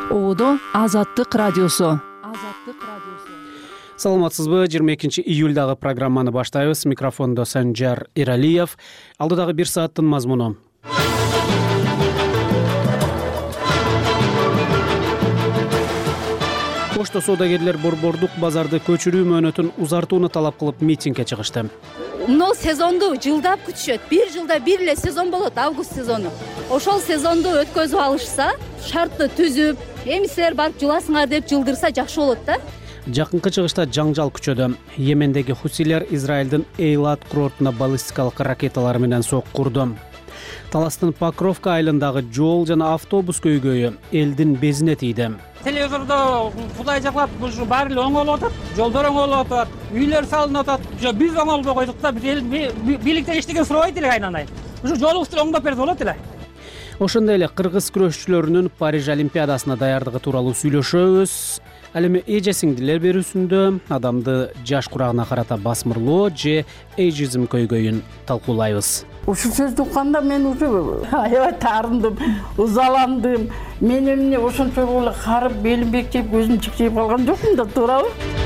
Оодо Азаттык радиосу. Саламатсызбы? 22 июльдагы программаны баштайбыз. Микрофондо Санжар Иралиев. Алдыдагы 1 сааттын мазмуну. Пошто соодагерлер борбордук базарды көчүрүү мөөнөтүн узартууну талап кылып митингге чыгышты. Мына сезонду жылдап күтүшөт. Бир жылда бир эле сезон болот, август сезону. Ошол сезонду өткөзүп алышса, шартты түзүп, эми силер барып жыласыңар деп жылдырса жакшы болот да. Жакынкы чыгышта жаңжал күчөдө. Йемендеги хусилер Израилдин Эйлат курортуна баллистикалык ракеталар менен соккурду. Таластын Покровка айылындагы жол жана автобус көйгөйү элдин безине тийди. Телевизордо Кудай жаклап ушу баары эле оңолуп атат, жолдор оңолуп атат, үйлөр салынып атат. Биз оңолбой койдук да, бийликтен эчтеке сурабайт эле айнанай. Ушу жолубузду оңдоп берсе болот эле. Ошондой эле кыргыз күрөшчүлөрүнүн Париж Олимпиадасына даярдыгы тууралуу сүйлөшөбүз. Ал эми эже сиңдилер берүүсүндө адамды жаш курагына карата басмырлоо же эйжизм көйгөйүн талкуулайбыз. Ушул сөздү укканда мен уже аябай таарындым, узаландым. Мен эмне ошончо эле карып, белим бекчеп, көзүм чыкчайып калган жокмун да, туурабы?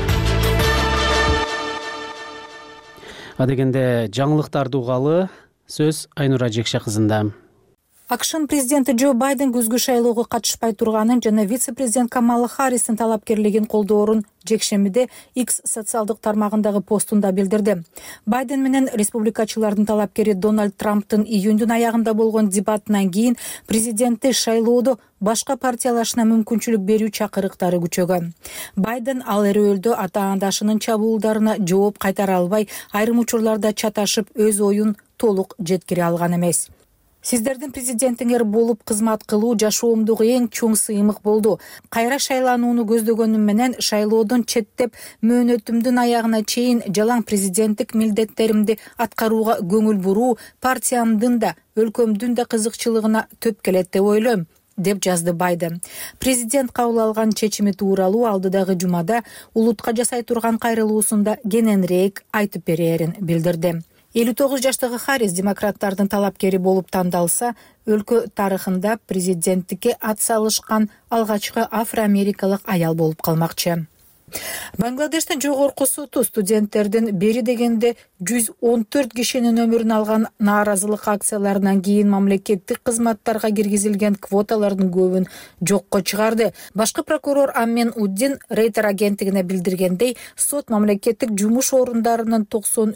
Адегенде жаңылыктарды угалы, сөз Айнура Жекше кызында. АКШнын президенти Джо Байден күзгү шайлоого катышпай турганын жана вице-президент Камала Харристин талапкерлигин колдоорун жекшембиде X социалдык тармагындагы постунда билдирди. Байден менен республикачылардын талапкери Дональд Трамптын июндун аягында болгон дебатынан кийин президентти шайлоодо башка партиялашына мүмкүнчүлүк берүү чакырыктары күчөгөн. Байден ал эрөөлдө ата-андашынын чабуулдарына жооп кайтара албай, айрым учурларда чаташып, өз оюн толук жеткире алган эмес. Сиздердин президентиңер болуп кызмат кылуу жашоомдогу эң чоң сыймык болду. Кайра шайланууну көздөгөнүм менен шайлоодон четтеп, мөөнөтүмдүн аягына чейин жалаң президенттик милдеттеримди аткарууга көңүл буруу партиямдын да, өлкөмдүн да кызыкчылыгына төп келет деп ойлойм, деп жазды Байден. Президент кабыл алган чечими тууралуу алдыдагы жумада улутка жасай турган кайрылуусунда кененирээк айтып берээрин билдирди. 59 жаштагы Харрис демократтардын талапкери болуп тандалса, өлкө тарыхында президенттикке ат салышкан алгачкы афро-америкалык аял болуп калмакчы. Бангладештин жогорку соту студенттердин бери дегенде 114 кишинин өмүрүн алган нааразылык акцияларынан кийин мамлекеттик кызматтарга киргизилген квоталардын көбүн жокко чыгарды. Башкы прокурор Аммен Уддин Рейтер агенттигине билдиргендей, сот мамлекеттик жумуш орундарынын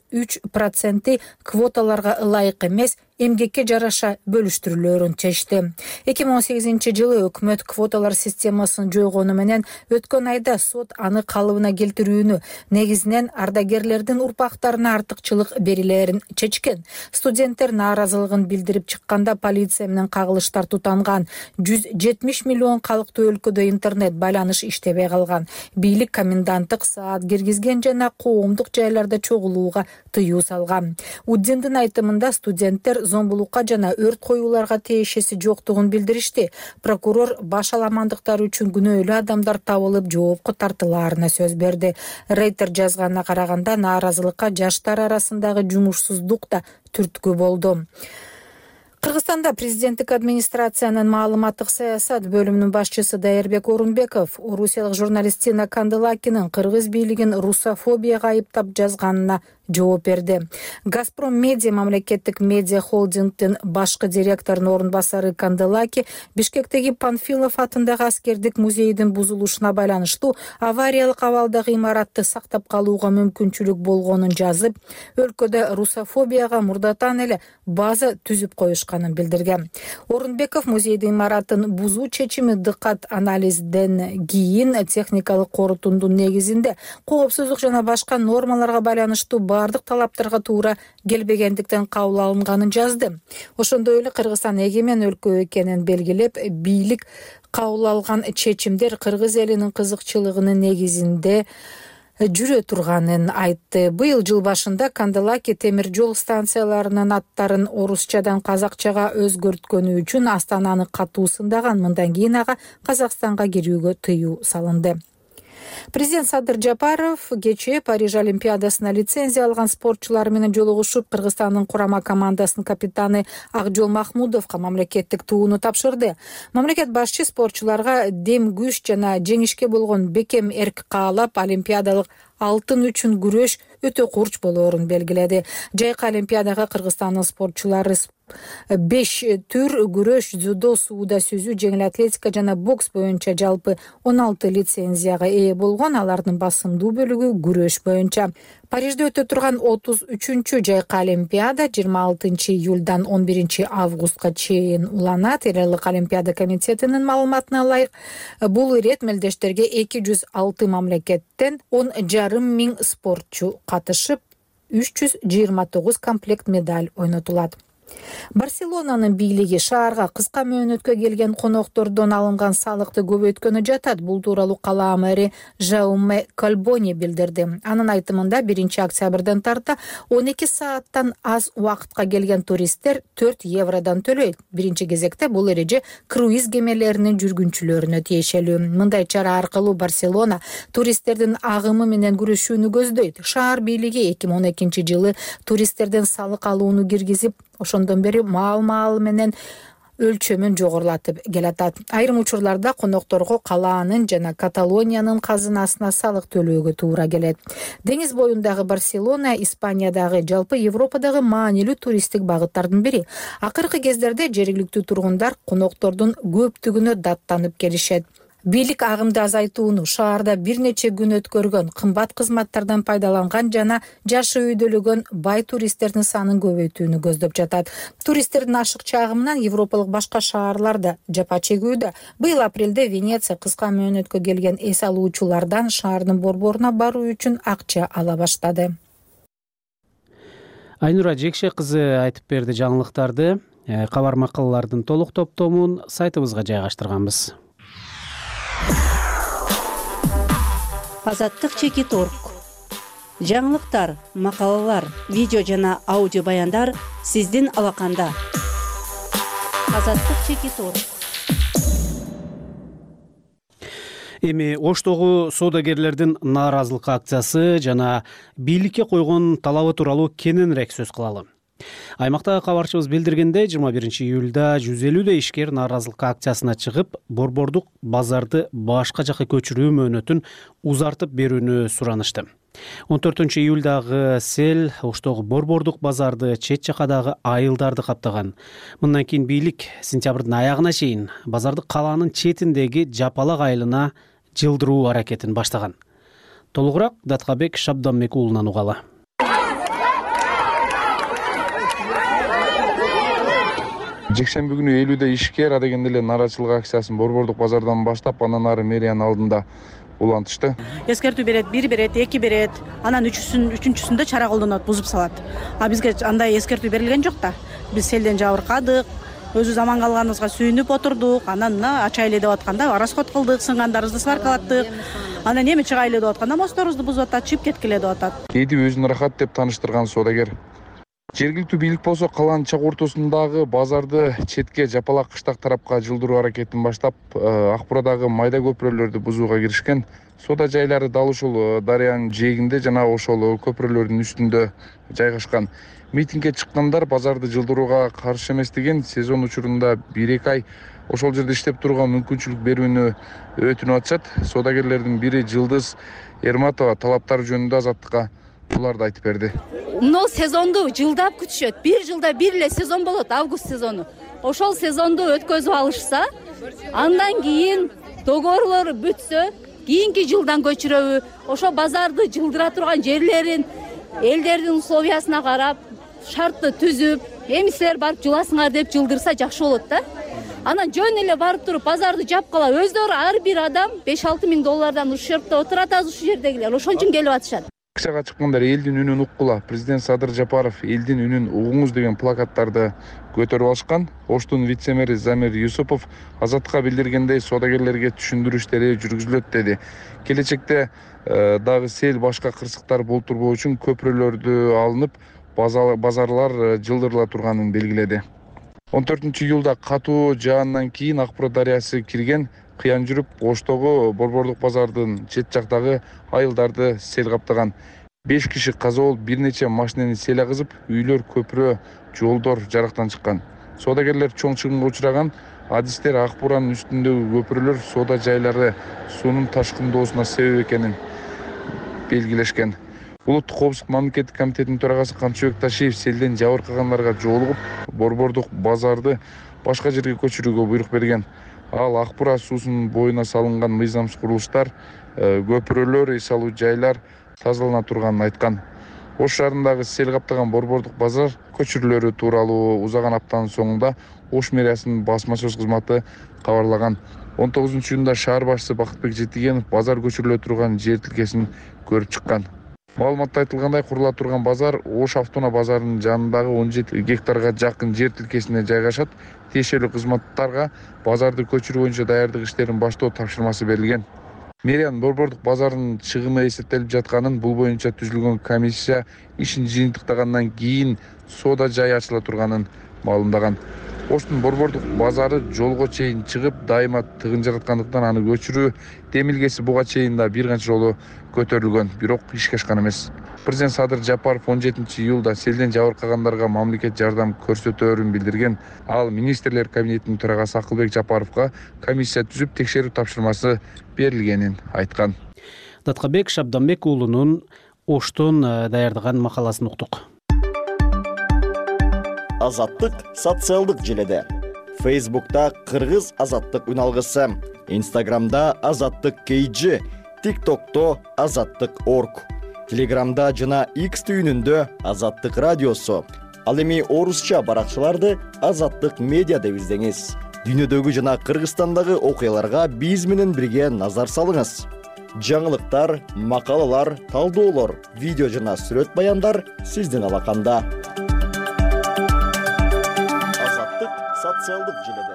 93% квоталарга ылайык эмес, эмгекке жараша бөлүштүрүлөөрүн чечти. 2018 жылы өкмөт квоталар системасын жойгону менен өткөн айда сот аны калыбына келтирүүнү, негизинен ардагерлердин урпактарына артыкчылык берилерин чечкен. Студенттер нааразылыгын билдирип чыкканда полиция менен кагылыштар тутанган. 170 миллион калктуу өлкөдө интернет байланыш иштебей калган. Бийлик коменданттык саат киргизген жана коомдук жайларда чогулууга тыюу салган. Уддиндин айтымында студенттер зомбулукка жана өрт коюуларга тиешеси жоктугун билдиришти. Прокурор баш аламандыктар үчүн күнөөлүү адамдар табылып жоопко тартылаарына сөз берди. Рейтер жазганына караганда нааразылыкка жаштар арасындагы жумушсуздук да түрткү болду. Кыргызстанда президенттик администрациянын маалыматтык саясат бөлүмүнүн башчысы Дайырбек Орунбеков орусиялык журналист Тина Канделакинин кыргыз бийлигин русофобияга айыптап жазганына жооп берди. Газпром медиа мамлекеттик медиа холдингдин башкы директорунун орун басары Канделаки Бишкектеги Панфилов атындагы аскердик музейдин бузулушуна байланыштуу авариялык абалдагы имаратты сактап калууга мүмкүнчүлүк болгонун жазып, өлкөдө русофобияга мурдатан эле база түзүп коюшканын билдирген. Орунбеков музейдин имаратын бузуу чечими дыккат анализден кийин техникалык корутундун негизинде коопсуздук жана башка нормаларга байланыштуу бардык талаптарга туура келбегендиктен кабыл алынганын жазды. Ошондой эле Кыргызстан эгемен өлкө экенин белгилеп, бийлик кабыл алган чечимдер кыргыз элинин кызыкчылыгынын негизинде жүрө турганын айтты. Быйыл жыл башында Канделаки темир жол станцияларынын аттарын орусчадан казакчага өзгөрткөнү үчүн Астананы катуу сындаган. Мындан кийин ага Казакстанга кирүүгө тыюу салынды. Президент Садыр Жапаров кечээ Париж Олимпиадасына лицензия алган спортчулар менен жолугушуп, Кыргызстандын курама командасынын капитаны Акжол Махмудовго мамлекеттик тууну тапшырды. Мамлекет башчы спортчуларга дем күч жана жеңишке болгон бекем эрк каалап, олимпиадалык алтын үчүн күрөш өтө курч болоорун белгиледи. Жайкы олимпиадага Кыргызстандын спортчулары 5 түр күрөш, дзюдо, сууда сүзүү, жеңил атлетика жана бокс боюнча жалпы 16 лицензияга ээ болгон. Алардын басымдуу бөлүгү күрөш боюнча. Парижде өтө турган 33-чү жайкы олимпиада 26 июлдан 11 августка чейин уланат. Элдик олимпиада комитетинин маалыматына ылайык, бул ирет мелдештерге 206 мамлекеттен 10,5 миң спортчу катышып, 329 комплект медаль ойнотулат. Барселонанын бийлиги шаарга кыска мөөнөткө келген коноктордон алынган салыкты көбөйткөнү жатат. Бул тууралуу кала мэри Жауме Кальбони билдирди. Анын айтымында 1 октябрдан тарта 12 сааттан аз убакытка келген туристтер 4 евродан төлөйт. Биринчи кезекте бул эреже круиз кемелеринин жүргүнчүлөрүнө тиешелүү. Мындай чара аркылуу Барселона туристтердин агымы менен күрөшүүнү көздөйт. Шаар бийлиги 2012 жылы туристтерден салык алууну киргизип, ошондон бери маал менен өлчөмүн жогорулатып келатат. Айрым учурларда конокторго калаанын жана Каталониянын казынасына салык төлөөгө туура келет. Деңиз боюндагы Барселона Испаниядагы, жалпы Европадагы маанилүү туристтик багыттардын бири. Акыркы кездерде жергиликтүү тургундар коноктордун көптүгүнө даттанып келишет. Бийлик агымды азайтууну, шаарда бир нече күн өткөргөн, кымбат кызматтардан пайдаланган жана жашы үйдөлөгөн бай туристтердин санын көбөйтүүнү көздөп жатат. Туристтердин ашыкча агымынан европалык башка шаарлар да жапа чегүүдө. Быйыл апрелде Венеция кыска мөөнөткө келген эс алуучулардан шаардын борборуна баруу үчүн акча ала баштады. Айнура Жекше кызы айтып берди жаңылыктарды. Кабар макалалардын толук топтомун сайтыбызга жайгаштырганбыз. Азаттык Чекит.org. Жаңылыктар, макалалар, видео жана аудио баяндар сиздин алаканда. Азаттык Чекит.org. Эми Оштогу соодагерлердин нааразылык акциясы жана бийликке койгон талабы тууралуу кененирээк сөз кылалы. Аймактагы кабарчыбыз билдиргендей, 21 июлда 150 ишкер нааразылык акциясына чыгып, борбордук базарды башка жакка көчүрүү мөөнөтүн узартып берүүнү суранышты. 14 июлдагы сел Оштогу борбордук базарды, чет жакадагы айылдарды каптаган. Мындан кийин бийлик сентябрдын аягына чейин базарды калаанын четиндеги жапалак айылына жылдыруу аракетин баштаган. Толугураак Даткабек Шабданбек уулунан угалы. Жекшемби күнү 50 ишкер адегенде эле нааразычылык акциясын борбордук базардан баштап, андан ары мэриянын алдында улантышты. Эскертүү берет, 1 берет, 2 берет, анан үчүнчүсүндө чара колдонот, бузуп салат. А бизге андай эскертүү берилген жок да. Биз селден жабыркадык, өзүбүз аман калганыбызга сүйүнүп отурдук. Анан ачайлы деп атканда расход кылдык, сынгандарыбызды сваркалаттык. Анан эми чыгайлы деп атканда мосторубузду бузуп атат, чыгып кеткиле деп атат. Кээде өзүн рахат деп тааныштырган соодагер жергиликтүү бийлик болсо калаанын чак ортосундагы базарды четке жапалак кыштак тарапка жылдыруу аракетин баштап, Акбурадагы майда көпүрөлөрдү бузууга киришкен. Соода жайлары дал ушул дарыянын жээгинде жана ошол көпүрөлөрдүн үстүндө жайгашкан. Митингге чыккандар базарды жылдырууга каршы эмес деген, сезон учурунда 1-2 ай ошол жерде иштеп турууга мүмкүнчүлүк берүүнү өтүнүп атышат. Соодагерлердин бири Жылдыз Эрматова талаптар жөнүндө Азаттыкка буларды айтып берди. Мына сезонду жылдап күтүшөт. 1 жылда бир эле сезон болот, август сезону. Ошол сезонду өткөзүп алышса, андан кийин договорлору бүтсө, кийинки жылдан көчүрөбү, ошо базарды жылдыра турган жерлерин элдердин условиясына карап, шартты түзүп, эми силер барып жыласыңар деп жылдырса жакшы болот да. Анан жөн эле барып туруп базарды жапкала, өздөрү ар бир адам 5-6 миң доллардан ушерпте отурат, аз ушул жердегилер. Ошон үчүн келип атышат. Акцияга чыккандар элдин үнүн уккула. Президент Садыр Жапаров элдин үнүн угуңуз деген плакаттарды көтөрүп алышкан. Оштун вице-мэри Замир Юсупов Азаттыкка билдиргендей, соодагерлерге түшүндүрүү иштери жүргүзүлөт деди. Келечекте дагы сел башка кырсыктар болтурбоо үчүн көпүрөлөрдү алынып, базарлар жылдырыла турганын белгиледи. 14-июлда катуу жаандан кийин Акбура дарыясы кирген, кыян жүрүп Оштогу Борбордук базардын чет жактагы айылдарды сел каптаган. 5 киши каза болуп, бир нече машинени сел агызып, үйлөр, көпүрө, жолдор жарактан чыккан. Соодагерлер чоң чыгымга учураган. Адистер Акбуранын үстүндөгү көпүрөлөр соода жайлары суунун ташкындоосуна себеп экенин белгилешкен. Улуттук коопсуздук мамлекеттик комитетинин төрагасы Камчыбек Ташиев селден жабыркагандарга жолугуп, Борбордук базарды башка жерге көчүрүүгө буйрук берген. Ал Акбура суусунун боюна салынган мыйзамсыз курулуштар, көпүрөлөр, эс алуу жайлар тазалана турганын айткан. Ош шаарындагы сел каптаган Борбордук базар көчүрүүлөрү тууралуу узаган аптанын соңунда Ош мэриясынын басма сөз кызматы кабарлаган. 19-июнда шаар башчысы Бакытбек Жетигенов базар көчүрүлө турган жер тилкесин көрүп чыккан. Маалыматта айтылгандай, курула турган базар Ош автоунаа базарынын жанындагы 17 гектарга жакын жер тилкесине жайгашат. Тиешелүү кызматтарга базарды көчүрүү боюнча даярдык иштерин баштоо тапшырмасы берилген. Мэриянын Борбордук базарынын чыгымы эсептелип жатканын, бул боюнча түзүлгөн комиссия ишин жыйынтыктагандан кийин соода жай ачыла турганын маалымдаган. Оштун Борбордук базары жолго чейин чыгып, дайыма тыгын жараткандыктан аны көчүрүү демилгеси буга чейин да бир канча жолу көтөрүлгөн, бирок ишке ашкан эмес. Президент Садыр Жапаров 17-июлда селден жабыркагандарга мамлекет жардам көрсөтөөрүн билдирген. Ал министрлер кабинетинин төрагасы Акылбек Жапаровго комиссия түзүп текшерүү тапшырмасы берилгенин айткан. Даткабек Шабданбек уулунун Оштон даярдаган макаласын уктук. Азаттык социалдык желеде. Facebook'ta Кыргыз азаттык үналгысы, Instagram'da Азаттык KG, TikTok'ta Азаттык.org, Telegram'da жана X түйүнүндө Азаттык радиосу. Ал эми орусча баракчаларды Азаттык медиа деп издеңиз. Дүйнөдөгү жана Кыргызстандагы окуяларга биз менен бирге назар салыңыз. Жаңылыктар, макалалар, талдоолор, видео жана сүрөт баяндар сиздин алаканда. Азаттык социалдык желеде.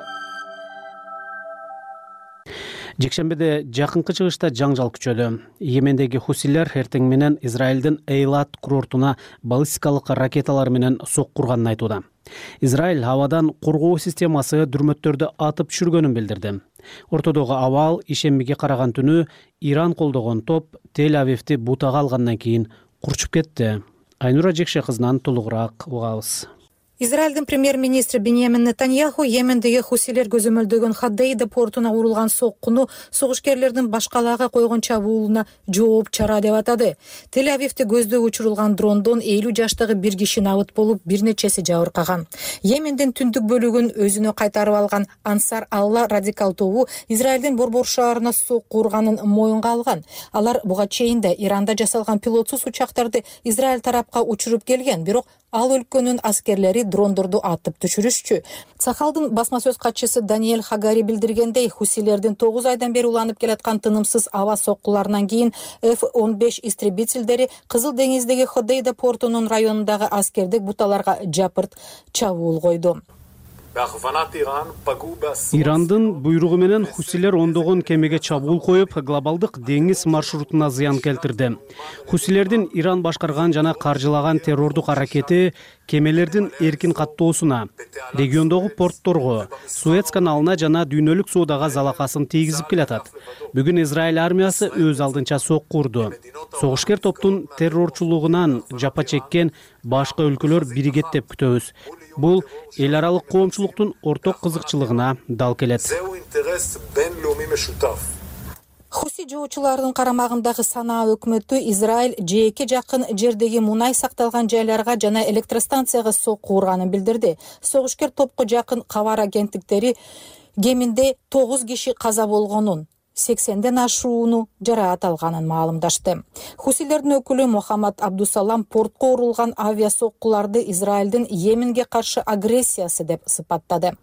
Жекшембиде жакынкы чыгышта жаңжал күчөдү. Йемендеги хусилер эртең менен Израилдин Эйлат курортуна баллистикалык ракеталар менен сокку урганын айтууда. Израиль абадан коргоо системасы дүрмөттөрдү атып түшүргөнүн билдирди. Ортодогу абал ишембиге караган түнү Иран колдогон топ Тель-Авивди бутага алгандан кийин курчуп кетти. Айнура Жекше кызынан толугураак угабыз. Израилдин премьер-министри Биньямин Нетаньяху Йемендеги хусилер көзөмөлдөгөн Хадейда портуна урулган соккуну согушкерлердин башкалаага койгон чабуулуна жооп чара деп атады. Тель-Авивде көздөй учурулган дрондон 50 жаштагы бир киши набыт болуп, бир нечеси жабыркаган. Йемендин түндүк бөлүгүн өзүнө кайтарып алган Ансар Алла радикал тобу Израилдин Борбор шаарына сокку урганын моюнга алган. Алар буга чейин да Иранда жасалган пилотсуз учактарды Израиль тарапка учуруп келген, бирок ал өлкөнүн аскерлери дрондорду атып түшүрүшчү. Цахалдын басма сөз катчысы Даниэль Хагари билдиргендей, хусилердин 9 айдан бери уланып келаткан тынымсыз аба соккуларынан кийин F-15 истребительдери Кызыл деңиздеги Ходейда портунун районундагы аскердик буталарга жапырт чабуул койду. Ирандын буйругу менен хусилер ондогон кемеге чабуул коюп, глобалдык деңиз маршрутуна зыян келтирди. Хусилердин Иран башкарган жана каржылаган террордук аракети кемелердин эркин каттоосуна, региондогу портторго, Суэц каналына жана дүйнөлүк соодага залакасын тийгизип келатат. Бүгүн Израиль армиясы өз алдынча сокку урду. Согушкер топтун террорчулугунан жапа чеккен башка өлкөлөр биригет деп күтөбүз. Бул эл аралык коомчулуктун орток кызыкчылыгына дал келет. Хуси жоочулардын карамагындагы Санаа өкмөтү Израиль жээкке жакын жердеги мунай сакталган жайларга жана электростанцияга сокку урганын билдирди. Согушкер топко жакын кабар агенттиктери кеминде 9 киши каза болгонун, 80ден ашууну жараат алганын маалымдашты. Хусилердин өкүлү Мухаммад Абдусалам портко урулган авиасоккуларды Израилдин Йеменге каршы агрессиясы деп сыпаттады.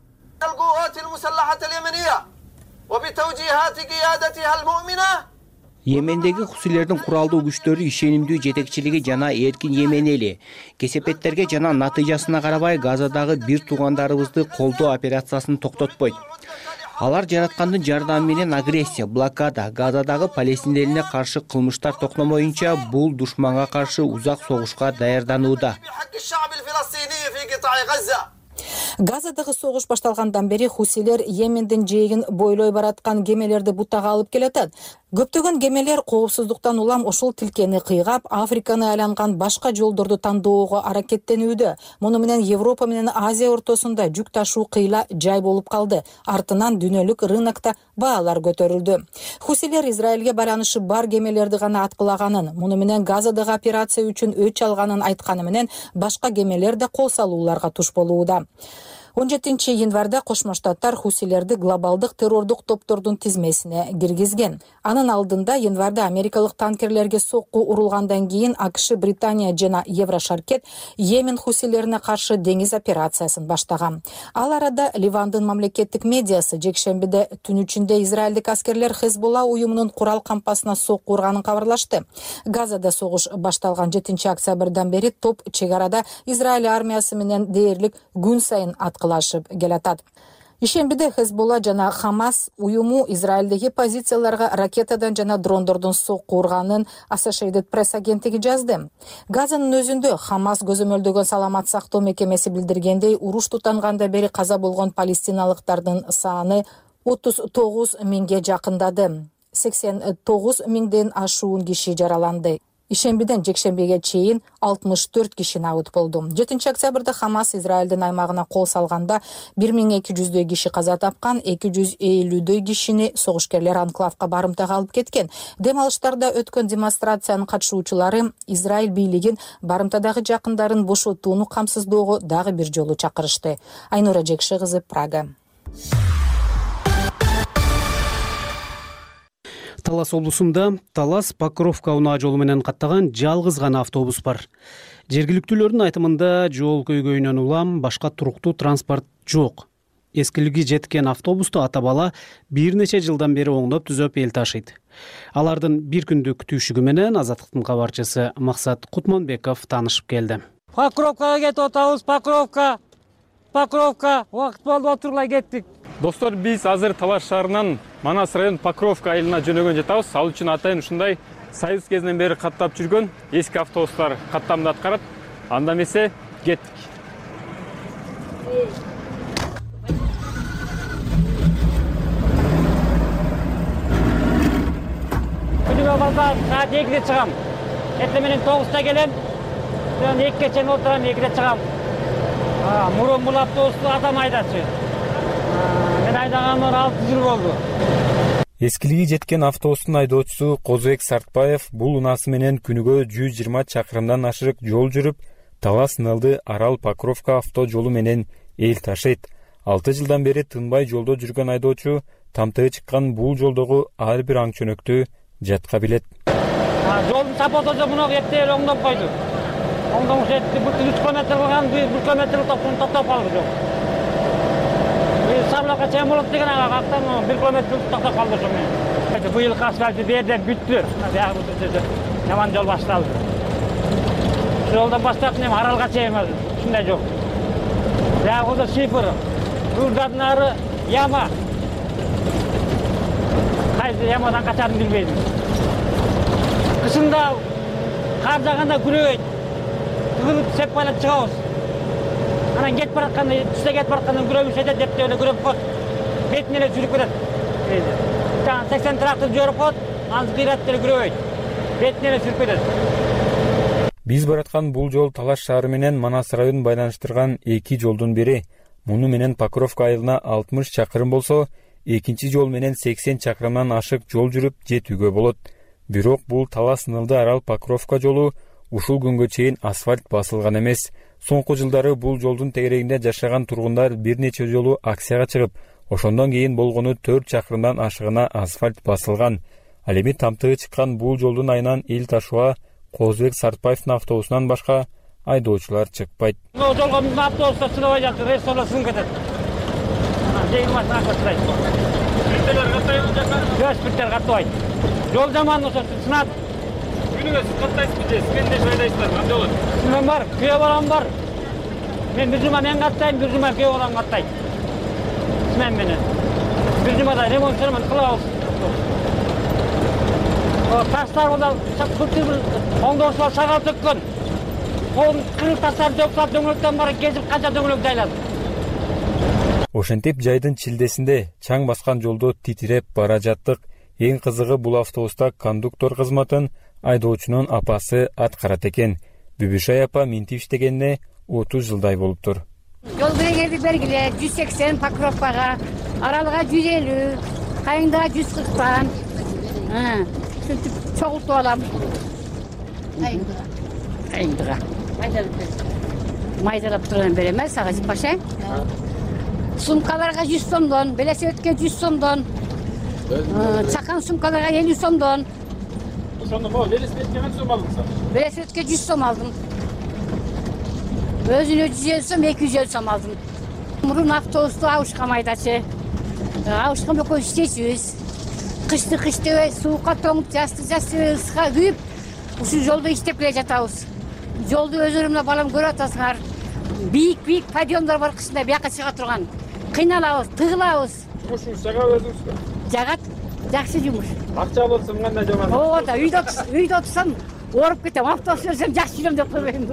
Йемендеги хусилердин куралдуу күчтөрү ишенимдүү жетекчилиги жана эркин Йемен эли кесепеттерге жана натыйжасына карабай Газадагы бир туугандарыбызды колдоо операциясын токтотпойт. Алар жараткандын жардамы менен агрессия, блокада, Газадагы Палестин элине каршы кылмыштар токтомоюнча бул душманга каршы узак согушка даярданууда. Газадагы согуш башталгандан бери хусилер Йемендин жээгин бойлой бараткан кемелерди бутага алып келатат. Көптөгөн кемелер коопсуздуктан улам ушул тилкени кыйгап, Африканы айланган башка жолдорду тандоого аракеттенүүдө. Муну менен Европа менен Азия ортосунда жүк ташуу кыйла жай болуп калды. Артынан дүйнөлүк рынокто баалар көтөрүлдү. Хусилер Израилге байланышы бар кемелерди гана аткылаганын, муну менен Газадагы операция үчүн өч алганын айтканы менен башка кемелер да кол салууларга туш болууда. 17 январда Кошмо Штаттар хусилерди глобалдык террордук топтордун тизмесине киргизген. Анын алдында январда америкалык танкерлерге сокку урулгандан кийин АКШ, Британия жана Еврошаркет Йемен хусилерине каршы деңиз операциясын баштаган. Ал арада Ливандын мамлекеттик медиасы жекшембиде түн ичинде израилдик аскерлер Хезболла уюмунун курал кампасына сокку урганын кабарлашты. Газада согуш башталган 7 октябрдан бери топ чек арада Израиль армиясы менен дээрлик күн сайын кылашып келатат. Ишембиде Хезболла жана Хамас уюму Израилдеги позицияларга ракетадан жана дрондордун сокку урганын Associated Press агенттиги жазды. Газанын өзүндө Хамас көзөмөлдөгөн саламат сактоо мекемеси билдиргендей, уруш тутанганда бери каза болгон палестиналыктардын саны 39 миңге жакындады. 89 миңден ашуун киши жараланды. Ишембиден жекшембиге чейин 64 киши набыт болду. 7 октябрда Хамас Израилдин аймагына кол салганда 1200 киши каза тапкан, 250 кишини согушкерлер анклавга барымтага алып кеткен. Дем алыштарда өткөн демонстрациянын катышуучулары Израиль бийлигин барымтадагы жакындарын бошотууну камсыздоого дагы бир жолу чакырышты. Айнура Жекши кызы, Прага. Талас облусунда Талас Покровка унаа жолу менен каттаган жалгыз гана автобус бар. Жергиликтүүлөрдүн айтымында жол көйгөйүнөн улам башка туруктуу транспорт жок. Эскилиги жеткен автобусту ата бала бир нече жылдан бери оңдоп түзөп эл ташыйт. Алардын бир күндүк күтүүшүгү менен Азаттыктын кабарчысы Максат Кутманбеков таанышып келди. Покровкага кетип атабыз, Покровка. Убакыт болду, отурлай кеттик. Достор, биз азыр Талас шаарынан Манас район Покровка айылына жөнөгөн жатабыз. Ал үчүн атайын ушундай Союз кезинен бери каттап жүргөн эски автобустар каттамды аткарат. Анда эмесе кеттик. Күнүгө балдар саат 2-де чыгам. Эртең менен 9-да келем. Мен 2-ге чейин отурам, 2-де чыгам. Мурун бул автобусту адам айдачу. Мен айдаган 6 жыл болду. Эскилиги жеткен автобустун айдоочусу Козбек Сартбаев бул унаасы менен күнүгө 120 чакырымдан ашык жол жүрүп, Талас Нылды Арал Покровка авто жолу менен эл ташыйт. 6 жылдан бери тынбай жолдо жүргөн айдоочу тамтыгы чыккан бул жолдогу ар бир аң чөнөктү жатка билет. Жолдун сапаты муну эптеп оңдоп койду. Оңдоңуш этти, бул 3 километр кылган, 1 километр токтоп калды жол. Саблакка чейин болот деген актан 1 километр токтоп калды ошо. Быйыл асфальты берден бүттү. Жаман жол башталды. Жолдон баштап мен Аралга чейин ушундай жол. Ягы шифр. Бурдадын ары яма. Кайсы ямадан качарын билбейм. Кышында кар жаганда күрөйт. Тыгылып сеп байлап чыгабыз. Анан кетип баратканда, түстө кетип баратканда күрөбүз этет деп эле күрөп коет. Бетине эле жүрүп кетет. Жана 80 трактор жүрүп коет, анын кыйрат деле күрөбөйт. Бетине эле жүрүп кетет. Биз бараткан бул жол Талас шаары менен Манас районун байланыштырган эки жолдун бири. Муну менен Покровка айылына 60 чакырым болсо, экинчи жол менен 80 чакырымдан ашык жол жүрүп жетүүгө болот. Бирок бул Талас Нылды Арал Покровка жолу ушул күнгө чейин асфальт басылган эмес. Соңку жылдары бул жолдун тегерегинде жашаган тургундар бир нече жолу акцияга чыгып, ошондон кийин болгону 4 чакырымдан ашыгына асфальт басылган. Ал эми тамтыгы чыккан бул жолдун айынан эл ташууга Козбек Сартбаевдин автобусунан башка айдоочулар чыкпайт. Жолго автобустар чыгабай жатыр, рейсторлор сынып кетет. Жеңил машина каттабайт. Спирттер каттайбы жака? Жок, спирттер каттабайт. Жол жаман ошо сынат. Күнүгө сиз каттайсызбы же? Сизге шайдайсыздар, кандай болот? Мен бар, күйөө балам бар. Мен бир жума мен каттайм, бир жума күйөө балам каттайт. Мен менен. Бир жумада ремонт кылабыз. Таштар болда оңдоочулар шагал төккөн. Колун кырып таштарды төксөп дөңгөлөктөн бара кезип канча дөңгөлөк жайлады. Ошентип жайдын чилдесинде чаң баскан жолдо титиреп бара жаттык. Эң кызыгы бул автобуста кондуктор кызматын айдоочунун апасы аткарат экен. Бүбүшай апа минтип иштегенине 30 жылдай болуптур. Жол белгилерди бергиле 180 Покровкага, Аралга 150, Кайыңдага 140тан. Сөйтүп чогултуп алам. Кайыңдага. Майдалап турган берем сага Паша. Сумкаларга 100 сомдон, велосипедке 100 сомдон. Чакан сумкаларга 50 сомдон. Ошондо велосипедке канча сом алдыңыз? Велосипедке 100 сом алдым. Өзүнө 150 сом, 250 сом алдым. Мурун автобусту Абушка майдачы. Абушка экөө иштечүбүз. Кышты суукка тоңуп, жасты ыска күйүп, ушул жолдо иштеп келе жатабыз. Жолду өздөрүм менен балам көрүп атасыңар. Бийик подъемдор бар кышында бияка чыга турган. Кыйналабыз, тыгылабыз. Жумушуңуз жагабы өзүңүзгө? Жагат, жакшы жумуш. Акча алсам кандай жаман? Ооба, үйдө турсам ооруп кетем, автобус жүрсөм жакшы жүрөм деп койбойм.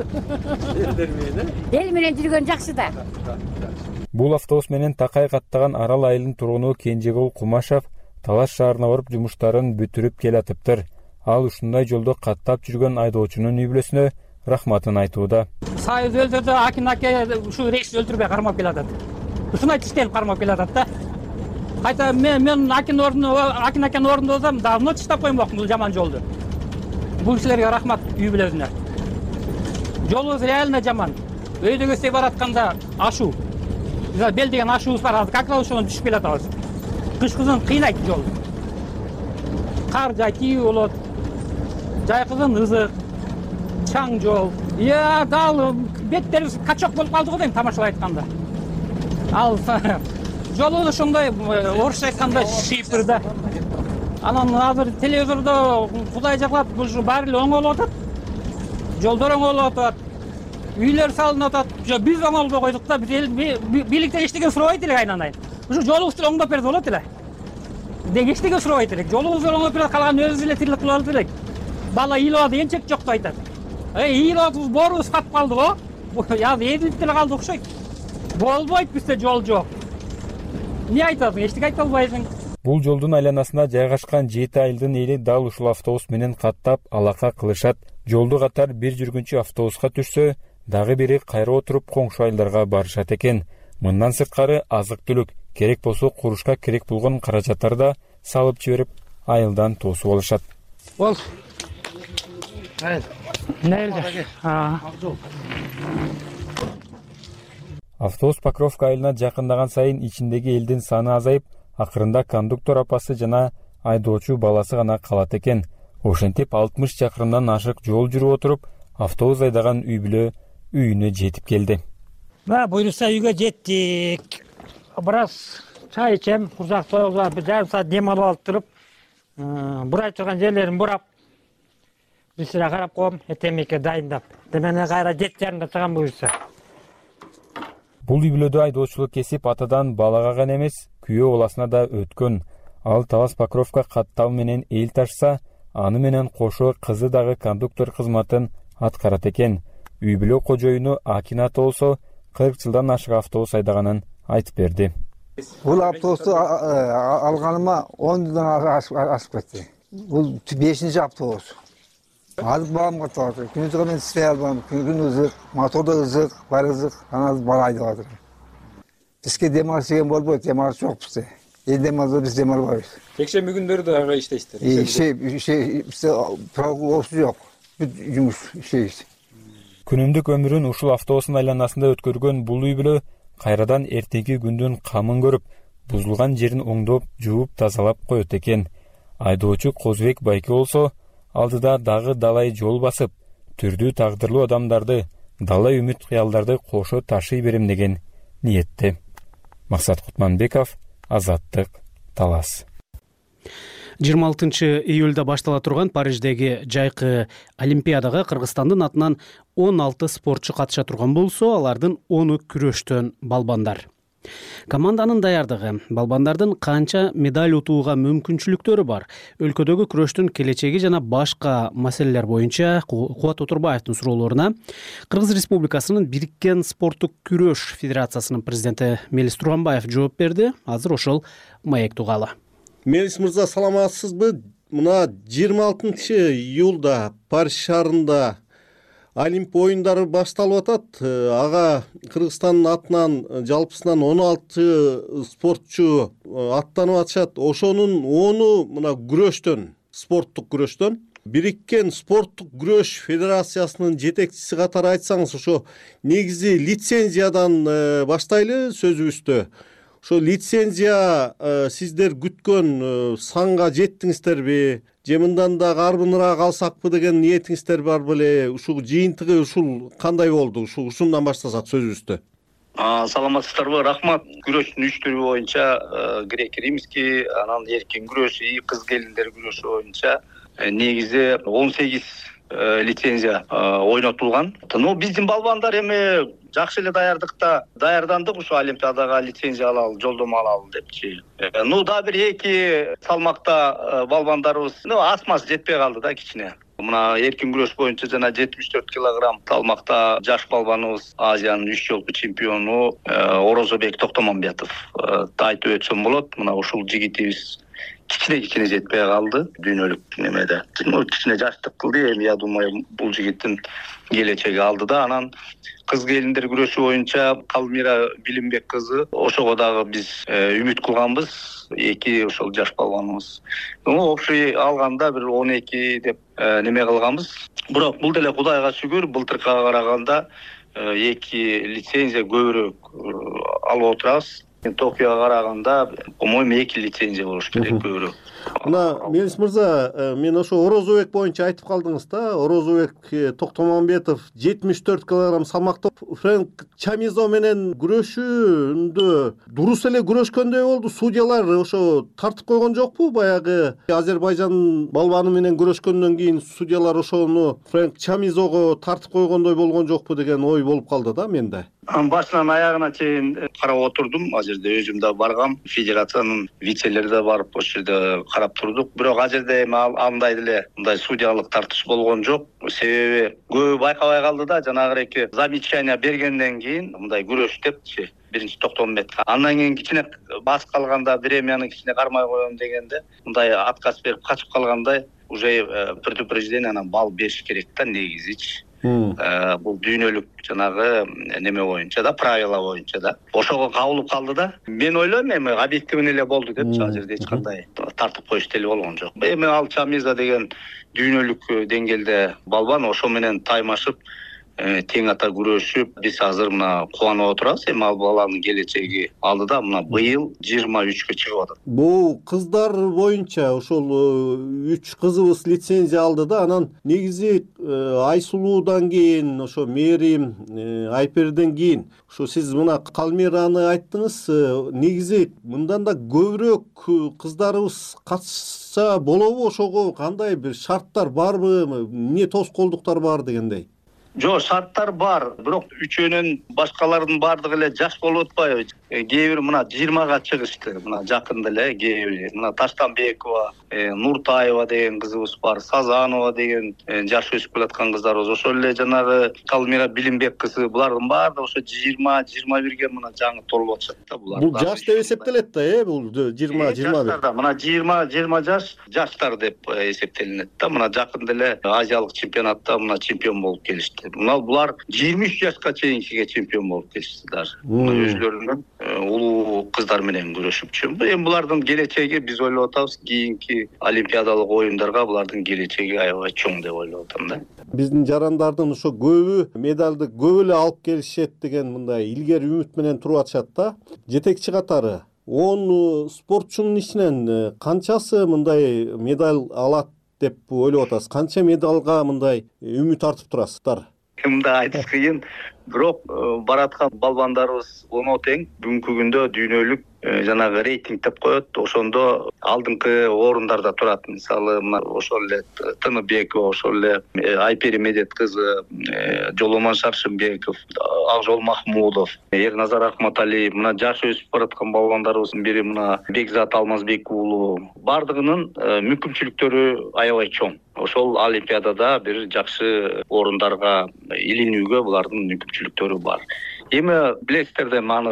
Эл менен жүргөн жакшы да. Бул автобус менен Такай каттаган Арал айылынын тургуну Кенжегул Кумашев Талаш шаарына барып жумуштарын бүтүрүп келатыптыр. Ал ушундай жолдо каттап жүргөн айдоочунун үй бүлөсүнө рахматын айтууда. Сайыз өлтүрдү, Акин аке ушу рейс өлтүрбөй кармап келатат. Ушундай тиштелип кармап келатат да. Кайта мен Акин акенин ордунда болсом, давно тиштеп коймокмун бул жаман жолду. Бул кишилерге рахмат үй бүлөсүнө. Жолубуз реально жаман. Өйдө көздөй баратканда ашуу. Биз белдеген ашуубуз бар, азыр как раз ошондон түшүп келатабыз. Кыш кызын кыйнайт жол. Кар жайкий болот. Жайкызын ызык, чаң жол. Дал беттерибиз качок болуп калды го дейм тамашалап айтканда. Ал жолубуз ошондой, орусча айтканда шипыр да. Анан азыр телевизордо Кудай жаклап ушу баары эле оң болуп атат. Жолдор оң болуп атат. Үйлөр салынып атат. Биз оңолбой койдук да, бийликтен эчтеке сурабайт элек айнан. Ушу жолубузду оңдоп берсе болот эле. Деги эчтеке сурабайт элек. Жолубузду оңдоп берсе калган өзүбүз эле тирлик кылып алат элек. Бала ыйлап атат, энчек жок деп айтат. Ыйлап атабыз, боорубуз катып калды го. Азыр эдилип деле калды окшойт. Болбойт бизде жол жок. Эмне айтасың? Эчтеке айта албайсың. Бул жолдун айланасында жайгашкан 7 айылдын эли дал ушул автобус менен каттап алака кылышат. Жолду катар бир жүргүнчү автобуска түшсө, дагы бири кайра отуруп коңшу айылдарга барышат экен. Мындан сырткары азык-түлүк, керек болсо курушка керек болгон каражаттарды да салып жиберип, айылдан тосуп алышат. Бол. Автобус Покровка айылына жакындаган сайын ичиндеги элдин саны азайып, акырында кондуктор апасы жана айдоочу баласы гана калат экен. Ошентип 60 чакырымдан ашык жол жүрүп отуруп, автобус айдаган үй бүлө үйүнө жетип келди. Буйруса үйгө жеттик. Бир аз чай ичем, курсак тоюлган, бир жарым саат дем алып туруп, бурай турган жерлерин бурап, бир сыра карап коем, этемекке дайындап. Демене кайра 7:30 чыгам буйруса. Бул үй бүлөдө айдоочулук кесип атадан балага гана эмес, күйөө баласына да өткөн. Ал Талас Покровка каттал менен эл ташса, аны менен кошо кызы дагы кондуктор кызматын аткарат экен. Үй бүлө кожоюну Акин ата болсо 40 жылдан ашык автобус айдаганын айтып берди. Бул автобусту алганыма 10 жылдан ашып кетти. Бул 5-чи автобус. Азыр балам катып атат. Күнүзгө мен иштей албайм. Күн ызык, мотордо ызык, бар ызык, анан бала айдап атат. Бизге демалыш деген болбойт, демалыш жок бизде. Дем алса биз дем албайбыз. Жекшемби күндөрү дагы иштейсиздер. Бизде прогулоосу жок. Бүт жумуш иштейбиз. Күнүмдүк өмүрүн ушул автобустун айланасында өткөргөн бул үй бүлө кайрадан эртеңки күндүн камын көрүп, бузулган жерин оңдоп, жууп, тазалап коет экен. Айдоочу Козбек Байке болсо, алдыда дагы далай жол басып, түрдүү тагдырлуу адамдарды, далай үмүт кыялдарды кошо ташый берем деген ниетте. Максат Кутманбеков, Азаттык, Талас. 26 июлда баштала турган Париждеги жайкы Олимпиадага Кыргызстандын атынан 16 спортчу катыша турган болсо, алардын 10-у күрөштөн балбандар. Команданын даярдыгы, балбандардын канча медаль утууга мүмкүнчүлүктөрү бар, өлкөдөгү күрөштүн келечеги жана башка маселелер боюнча Кубат Отурбаевдин суроолоруна Кыргыз Республикасынын Бириккен спорттук күрөш федерациясынын президенти Мелис Турганбаев жооп берди. Азыр ошол маек тугалы. Мелис мырза, саламатсызбы? Мына 26 июлда Париж шаарында Олимп оюндары башталып атат. Ага Кыргызстандын атынан жалпысынан 16 спортчу аттанып атышат. Ошонун 10-у мына күрөштөн, спорттук күрөштөн. Бириккен спорттук күрөш федерациясынын жетекчиси катары айтсаңыз, ошо негизи лицензиядан баштайлы сөзүбүздү. Ошо лицензия сиздер күткөн санга жеттиңиздерби? Же мындан да карбыныраак алсакпы деген ниетиңиздер бар беле? Ушул жыйынтыгы ушул кандай болду? Ушундан баштасак сөзүбүздү. Саламатсыздарбы? Рахмат. Күрөштүн 3 түрү боюнча греко-римский, анан эркин күрөш, кыз келиндер күрөшү боюнча негизи 18 лицензия ойнотулган. Биздин балбандар эми жакшы эле даярдандык ушу Олимпиадага лицензия алалы, жолдомо алалы депчи. Да бир 2 салмакта балбандарыбыз асмасы жетпей калды да кичине. Мына эркин күрөш боюнча жана 74 килограмм салмакта жаш балбаныбыз Азиянын 3 жолку чемпиону Орозобек Токтомамбетов айтып өтсөм болот. Мына ушул жигитибиз кичине жетпей калды дүйнөлүк немеде. Кичине жаштык кылды, эми я думаю бул жигиттин келечеги алдыда. Анан кыз келиндер күрөшү боюнча Калмира Билимбек кызы, ошого дагы биз үмүт кылганбыз. 2 ошол жаш балбаныбыз. Общий алганда бир 12 деп неме кылганбыз. Бирок бул деле Кудайга шүгүр, былтыркыга караганда 2 лицензия көбүрөөк алып отурабыз. Токиого караганда, по-моему, 2 лицензия болуш керек көбүрөөк. Мына Мелис мырза, мен ошо Орозобек боюнча айтып калдыңыз да. Орозобек Токтомамбетов 74 килограмм салмакта Фрэнк Чамизо менен күрөшүндө дурус эле күрөшкөндөй болду. Судьялар ошо тартып койгон жокпу? Баягы Азербайжан балбаны менен күрөшкөндөн кийин судьялар ошону Фрэнк Чамизого тартып койгондой болгон жокпу деген ой болуп калды да менде. Башынан аягына чейин карап отурдум. Ал жерде өзүм да баргам, федерациянын вицелери да барып ошол жерде карап турдук. Бирок ал жерде эми андай деле мындай судьялык тартыш болгон жок. Себеби көбү байкабай калды да, жанагы эки замечание бергенден кийин мындай күрөш депчи. Биринчи Токтомбет. Андан кийин кичине бас калганда премияны кичине кармай коем дегенде, мындай отказ берип качып калгандай уже предупреждение анан балл бериш керек да негизичи. Бул дүйнөлүк жанагы неме боюнча да, правила боюнча да. Ошого кабылып калды да. Мен ойлойм эми объективный эле болду депчи, ал жерде эч кандай тартып коюш деле болгон жок. Эми ал Чамиза деген дүйнөлүк деңгээлде балбан, ошо менен таймашып тең ата күрөшүп, биз азыр мына кубанып отурабыз. Эми ал баланын келечеги алдыда, мына быйыл 23кө чыгып атат. Бул кыздар боюнча ошол 3 кызыбыз лицензия алды да, анан негизи Айсулуудан кийин, ошо Мерим, Айперден кийин, ошо сиз мына Калмираны айттыңыз, негизи мындан да көбүрөөк кыздарыбыз катышса болобу? Ошого кандай бир шарттар барбы, эмне тоскоолдуктар бар дегендей? Жок, шарттар бар, бирок үчөөнүн башкалардын бардыгы эле жаш болуп атпайбы? Кээ бир мына 20га чыгышты, мына жакында эле кээ бир. Мына Таштанбекова, Нуртаева деген кызыбыз бар, Сазанова деген жаш өсүп келаткан кыздарыбыз, ошол эле жанагы Калмира Билимбек кызы, булардын баардыгы ошо 20-21ге мына жаңы толуп атышат да булар. Бул жаш деп эсептелет да, бул 20-21. Мына 20 жаш жаштар деп эсептелинет да. Мына жакында эле Азиялык чемпионатта мына чемпион болуп келишти. Мына булар 23 жашка чейинкиге чемпион болуп келишти даже. Өзлөрүнүн улуу кыздар менен күрөшүпчү. Эми булардын келечеги биз ойлоп атабыз, кийинки олимпиадалык оюндарга булардын келечеги аябай чоң деп ойлоп атам да. Биздин жарандардын ошо көбү медалды көп эле алып келишет деген мындай илгери үмүт менен туруп атышат да. Жетекчи катары 10 спортчунун ичинен канчасы мындай медаль алат деп ойлоп атасыз? Канча медалга мындай үмүт артып турасыздар? мындай айтыш кыйын, бирок бараткан балбандарыбыз оно тең бүгүнкү күндө дүйнөлүк жанагы рейтинг деп коет, ошондо алдыңкы орундарда турат. Мисалы мына ошол эле Тыныбеков, ошол эле Айпери Медет кызы, Жоломон Шаршымбеков, Акжол Махмудов, Эрназар Акматалиев, мына жаш өсүп бараткан балбандарыбыздын бири мына Бекзат Алмазбек уулу. Бардыгынын мүмкүнчүлүктөрү аябай чоң. Ошол олимпиадада бир жакшы орундарга илинүүгө булардын мүмкүнчүлүктөрү бар. Эми билесиздер да маны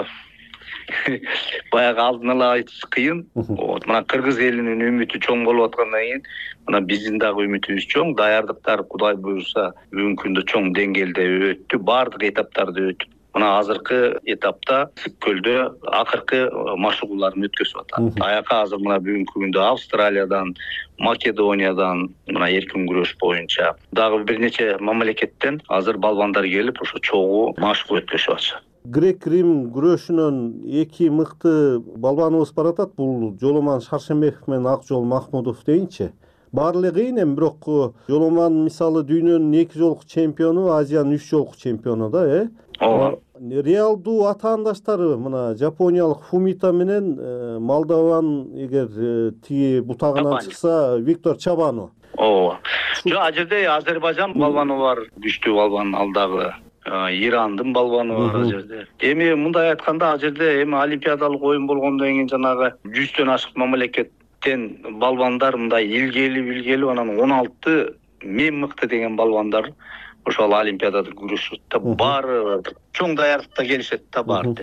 баягы алдын ала айтыш кыйын. Мына кыргыз элинин үмүтү чоң болуп аткандан кийин, мына биздин дагы үмүтүбүз чоң. Даярдыктар Кудай буйруса бүгүнкү күндө чоң деңгээлде өттү, баардык этаптарды өтүп. Мына азыркы этапта Сүккөлдө акыркы машыгууларын өткөзүп атат. Аяка азыр мына бүгүнкү күндө Австралиядан, Македониядан мына эркин күрөш боюнча дагы бир нече мамлекеттен азыр балбандар келип ошо чогуу машыгуу өткөзүп атышат. Грек-Рим күрөшүнөн эки мыкты балбаныбыз бар атат. Бул Жоломон Шаршембеков менен Акжол Махмудов дейинчи. Баары эле кыйын эми, бирок Жоломон мисалы дүйнөнүн 2 жолку чемпиону, Азиянын 3 жолку чемпиону да, Ооба. Реалдуу атаандаштары мына Жапониялык Фумита менен Молдован эгер тиги бутагынан чыкса Виктор Чабану. Ооба. Жок, ал жерде Азербайжан балбаны бар, күчтүү балбан, ал дагы Ирандын балбаны бар ал жерде. Эми мындай айтканда ал жерде эми олимпиадалык оюн болгондон кийин жанагы 100төн ашык мамлекеттен балбандар мындай илгели анан 16 мен мыкты деген балбандар ошол олимпиадада күрөшөт да, баары чоң даярдыкта келишет да баары.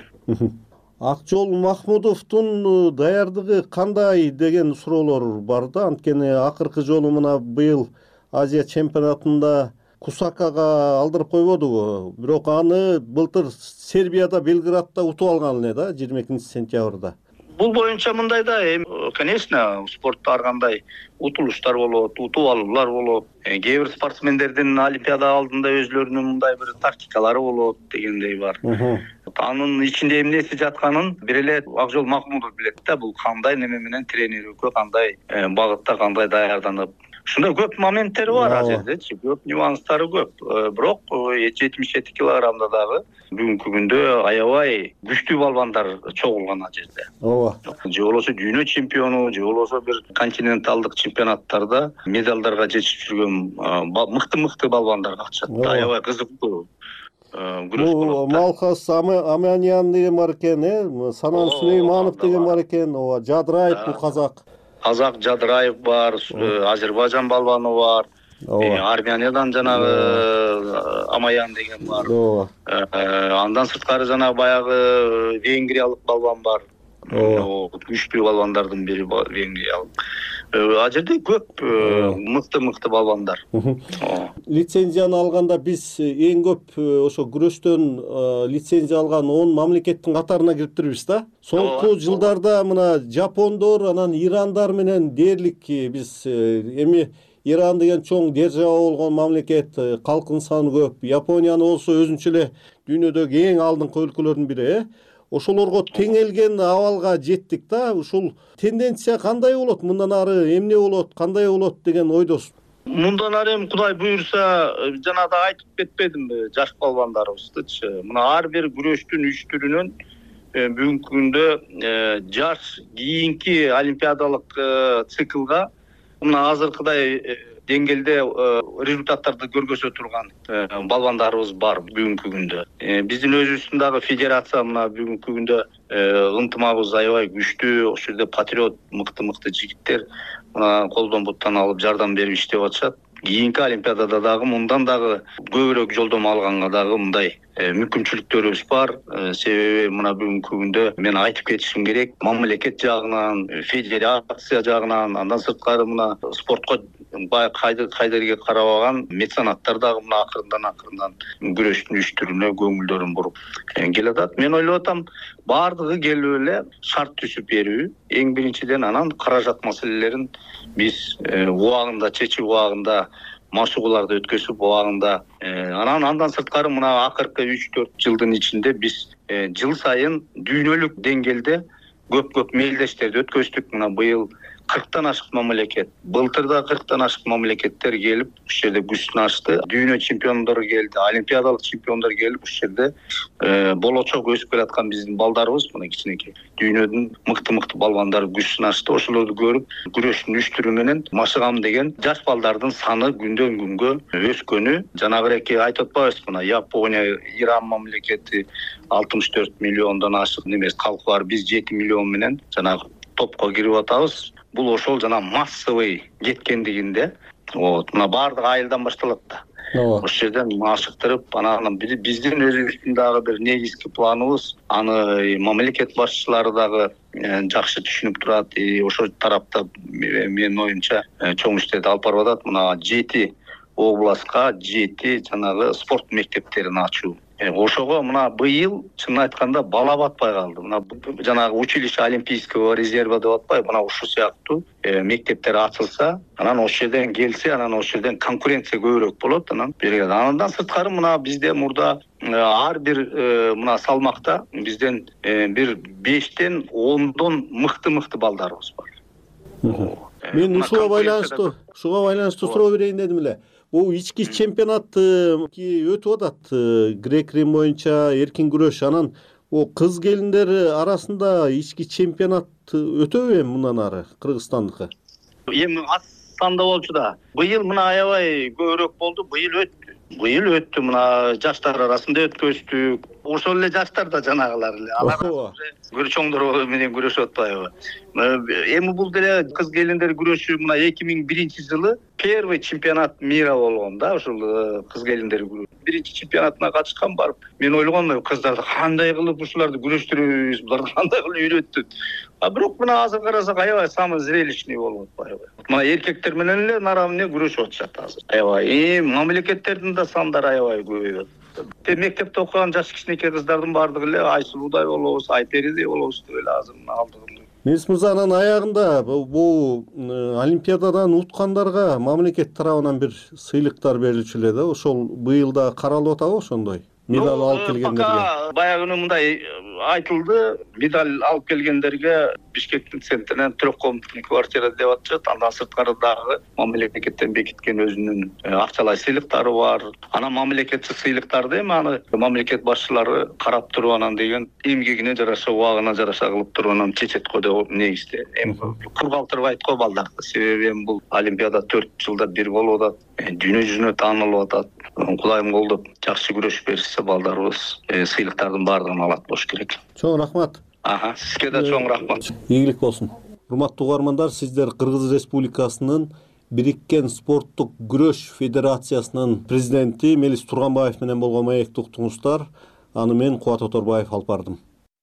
Акжол Махмудовдун даярдыгы кандай деген суроолор бар да. Анткени акыркы жолу мына быйыл Азия чемпионатында Кусакага алдырып койбодубу. Бирок аны былтыр Сербияда, Белградда утуп алган эле да, 22-сентябрда. Бул боюнча мындай да, конечно, спортто ар кандай утулуштар болот, утуп алуулар болот. Кээ бир спортсмендердин олимпиада алдында өзлөрүнүн мындай бир тактикалары болот дегендей бар. Анын ичинде эмнеси жатканын бир эле Акжол Махмудов билет да, бул кандай неме менен тренирука, кандай багытта кандай даярданып. Ушундай көп моменттери бар ал жердечи, көп нюанстары көп. Бирок 77 килограммда дагы бүгүнкү күндө аябай күчтүү балбандар чогулган ал жерде. Ооба. Же болбосо дүйнө чемпиону, же болбосо бир континенталдык чемпионаттарда медалдарга жетишип жүргөн мыкты балбандар катышат. Аябай кызыктуу күрөш болот. Малхас Аманян деген бар экен, Санан Сүлейманов деген бар экен, ооба, Жадыраев бул казак. Казак Жадыраев бар, Азербайжан балбаны бар, Армениядан жанагы Амаян деген бар. Андан сырткары жанагы баягы венгриялык балбан бар. Күчтүү балбандардын бири венгриялык. Ал жерде көп мыкты балбандар. Лицензияны алганда биз эң көп ошо күрөштөн лицензия алган 10 мамлекеттин катарына кириптирбиз да. Соңку жылдарда мына жапондор, анан ирандар менен дээрлик биз эми Иран деген чоң держава болгон мамлекет, калкын саны көп. Японияны болсо өзүнчө эле дүйнөдөгү эң алдыңкы өлкөлөрдүн бири. Ошолорго теңелген абалга жеттик да. Ушул тенденция кандай болот? Мындан ары эмне болот, кандай болот деген ойдосуз. Мындан ары эми Кудай буйруса, жана да айтып кетпедимби, жаш балбандарыбыздычы. Мына ар бир күрөштүн 3 түрүнөн бүгүнкү күндө жаш кийинки олимпиадалык циклга мына азыркыдай деңгээлде результаттарды көргөзө турган балбандарыбыз бар бүгүнкү күндө. Биздин өзүбүздүн дагы федерация мына бүгүнкү күндө ынтымагыбыз аябай күчтүү. Ошол жерде патриот мыкты жигиттер мына колдон буттан алып жардам берип иштеп атышат. Кийинки олимпиадада дагы мындан дагы көбүрөөк жолдомо алганга дагы мындай мүмкүнчүлүктөрүбүз бар. Себеби мына бүгүнкү күндө мен айтып кетишим керек, мамлекет жагынан, федерация жагынан, андан сырткары мына спортко кайдерге карабаган меценаттар дагы мына акырындан күрөштүн 3 түрүнө көңүлдөрүн буруп келатат. Мен ойлоп атам, баардыгы келип эле шарт түзүп берүү. Эң биринчиден анан каражат маселелерин биз убагында чечип, убагында машыгууларды өткөзүп, убагында андан сырткары мына акыркы 3-4 жылдын ичинде биз жыл сайын дүйнөлүк деңгээлде көп мелдештерди өткөздүк. Мына быйыл 40-тан ашык мамлекет. Былтыр да 40-тан ашык мамлекеттер келип ушул жерде күчүн ачты. Дүйнө чемпиондору келди, олимпиадалык чемпиондор келип ушул жерде болочок өсүп келаткан биздин балдарыбыз мына кичинекей дүйнөдүн мыкты балбандары күчүн ачты. Ошолорду көрүп күрөштүн 3 түрү менен машыгам деген жаш балдардын саны күндөн күнгө өскөнү. Жанагы эки айтып атпайбызбы, мына Япония, Иран мамлекети 64 миллиондон ашык немес калкы бар, биз 7 миллион менен жанагы топко кирип атабыз. Бул ошол жана массовый кеткендигинде, мына баардык айылдан башталат да. Ошол жерден ашыктырып, анан биздин өзүбүздүн дагы бир негизги планыбыз, аны мамлекет башчылары дагы жакшы түшүнүп турат. Ошол тарапта менин оюмча чоң иштерди алып барып атат. Мына 7 областка 7 жанагы спорт мектептерин ачуу. Ошого мына быйыл чынын айтканда бала батпай калды. Мына жанагы училище олимпийского резерва деп атпайбы, мына ушул сыяктуу мектептер ачылса, анан ошол жерден келсе, анан ошол жерден конкуренция көбүрөөк болот. Андан сырткары мына бизде мурда ар бир мына салмакта бизден бир 5тен 10дон мыкты балдарыбыз бар. Мен ушуга байланыштуу суроо берейин дедим эле. Бул ички чемпионат өтүп атат. Грек-Рим боюнча эркин күрөш, анан кыз келиндер арасында ички чемпионат өтөбү эми мындан ары Кыргызстандыкы? Эми аз санда болчу да. Быйыл мына аябай көбүрөөк болду. Быйыл өттү, мына жаштар арасында өткөздүк. Ошол эле жаштар да жанагылар эле. Алар чоңдор менен күрөшүп атпайбы? Эми бул деле кыз келиндер күрөшү мына 2001-жылы первый чемпионат мира болгон да, ошол кыз келиндер күрөшү. Биринчи чемпионатына катышкан барып, мен ойлогом, кыздарды кандай кылып ушуларды күрөштүрөбүз, буларды кандай кылып үйрөттүк. Бирок мына азыр карасак аябай самый зрелищный болуп атпайбы? Мына эркектер менен эле наравне күрөшүп атышат азыр. Аябай мамлекеттердин да сандары аябай көбөйүп атат. Мектепте окуган жаш кичинекей кыздардын баардыгы эле Айсулуудай болобуз, Айперидей болобуз деп эле азыр мына алдыгында. Мес мырза, анан аягында бул олимпиададан уткандарга мамлекет тарабынан бир сыйлыктар берилчү эле да. Ошол быйыл да каралып атабы ошондой? Медаль алып келгендерге. Баягы мындай айтылды, медаль алып келгендерге Бишкектин центринен трехкомнатный квартира деп атышат. Андан сырткары дагы мамлекеттен бекиткен өзүнүн акчалай сыйлыктары бар. Анан мамлекеттик сыйлыктарды эми аны мамлекет башчылары карап туруп, анан деген эмгегине жараша, убагына жараша кылып туруп анан чечет го деп негизде. Эми кургалтырбайт го балдарды. Себеби эми бул олимпиада 4 жылда бир болуп атат. Дүйнө жүзүнө таанылып атат. Кудайым колдоп жакшы күрөшүп беришсе, балдарыбыз сыйлыктардын баардыгын алат болуш керек. Чоң рахмат. Сизге да чоң рахмат. Ийгилик болсун. Урматтуу угармандар, сиздер Кыргыз Республикасынын Бириккен спорттук күрөш федерациясынын президенти Мелис Турганбаев менен болгон маекти уктуңуздар. Аны мен Кубат Оторбаев алып бардым.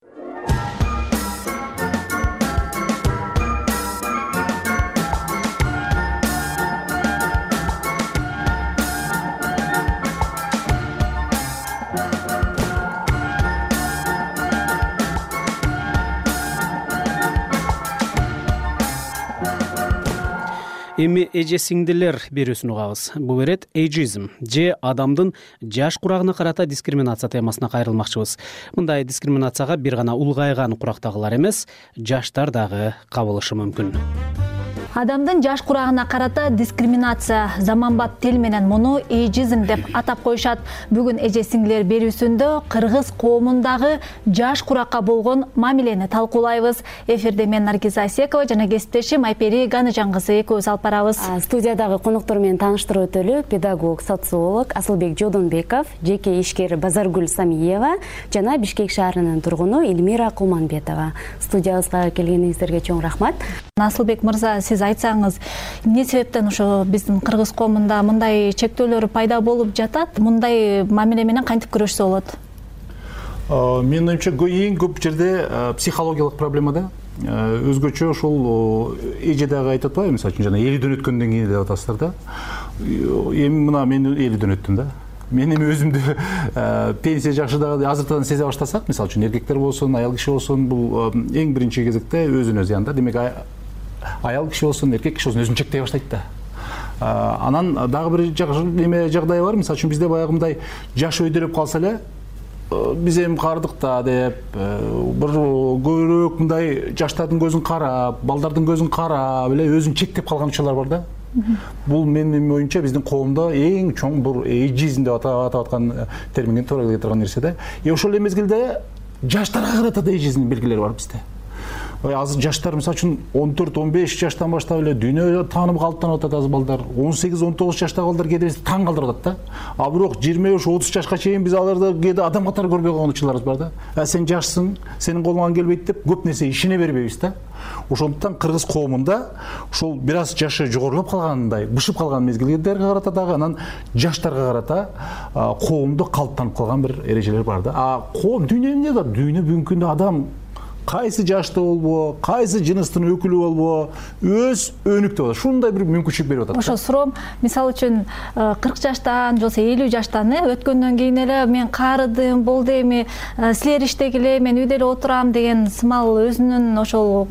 Эми эже сиңдилер берүүсүн угабыз. Бул ирет эйджизм же адамдын жаш курагына карата дискриминация темасына кайрылмакчыбыз. Мындай дискриминацияга бир гана улгайган курактагылар эмес, жаштар дагы кабылышы мүмкүн. Адамдын жаш курагына карата дискриминация, заманбап тил менен муну эйджизм деп атап коюшат. Бүгүн эже сиңдилер берүүсүндө кыргыз коомундагы жаш куракка болгон мамилени талкуулайбыз. Эфирде мен Наргиз Айсекова жана кесиптешим Айпери Ганычан кызы экөөбүз алып барабыз. Студиядагы коноктор менен тааныштырып өтөлү. Педагог, социолог Асылбек Жодонбеков, жеке ишкер Базаргүл Самиева жана Бишкек шаарынын тургуну Эльмира Кулманбетова. Студиябызга келгениңиздерге чоң рахмат. Асылбек мырза, сиз айтсаңыз, эмне себептен ошо биздин кыргыз коомунда мындай чектөөлөр пайда болуп жатат? Мындай мамиле менен кантип күрөшсө болот? Менин оюмча эң көп жерде психологиялык проблема да. Өзгөчө ошол эже дагы айтып атпайбы, мисалы үчүн жана 50дөн өткөндөн кийин деп атасыздар да. Эми мына мен 50дөн өттүм да. Мен эми өзүмдү пенсия жакшы дагы азыртадан сезе баштасак, мисалы үчүн эркектер болсун, аял киши болсун, бул эң биринчи кезекте өзүнө зыян да. Демек аял киши болсун, эркек киши болсун өзүн чектей баштайт да. Анан дагы бир жагдай бар, мисалы үчүн бизде баягы мындай жаш өйдөлөп калса эле биз эми кардык да деп бир көбүрөөк мындай жаштардын көзүн карап, балдардын көзүн карап эле өзүн чектеп калган учурлар бар да. Бул менин оюмча биздин коомдо эң чоң бир эйджизм деп атап аткан терминге туура келе турган нерсе да. Ошол эле мезгилде жаштарга карата да эйджизмдин белгилери бар бизде. Азыр жаштар мисалы үчүн 14-15 жаштан баштап эле дүйнө таанып калыптанып атат азыр балдар. 18-19 жаштагы балдар кээде бизди таң калтырып атат да. А бирок 23-30 жашка чейин биз аларды кээде адам катары көрбөй калган учурларыбыз бар да. Сен жашсың, сенин колуңан келбейт деп көп нерсе ишене бербейбиз да. Ошондуктан кыргыз коомунда ушул бир аз жашы жогорулап калгандай, бышып калган мезгилдерге карата дагы анан жаштарга карата коомдо калыптанып калган бир эрежелер бар да. А коом дүйнө эмне бар? Дүйнө бүгүнкү күндө адам кайсы жашта болбо, кайсы жыныстын өкүлү болбо, өз өнүктүп атат. Ушундай бир мүмкүнчүлүк берип атат. Ошо суроом, мисалы үчүн 40 жаштан же 50 жаштан өткөндөн кийин эле мен карыдым, болду эми силер иштегиле, мен үйдө эле отурам деген сымал өзүнүн ошол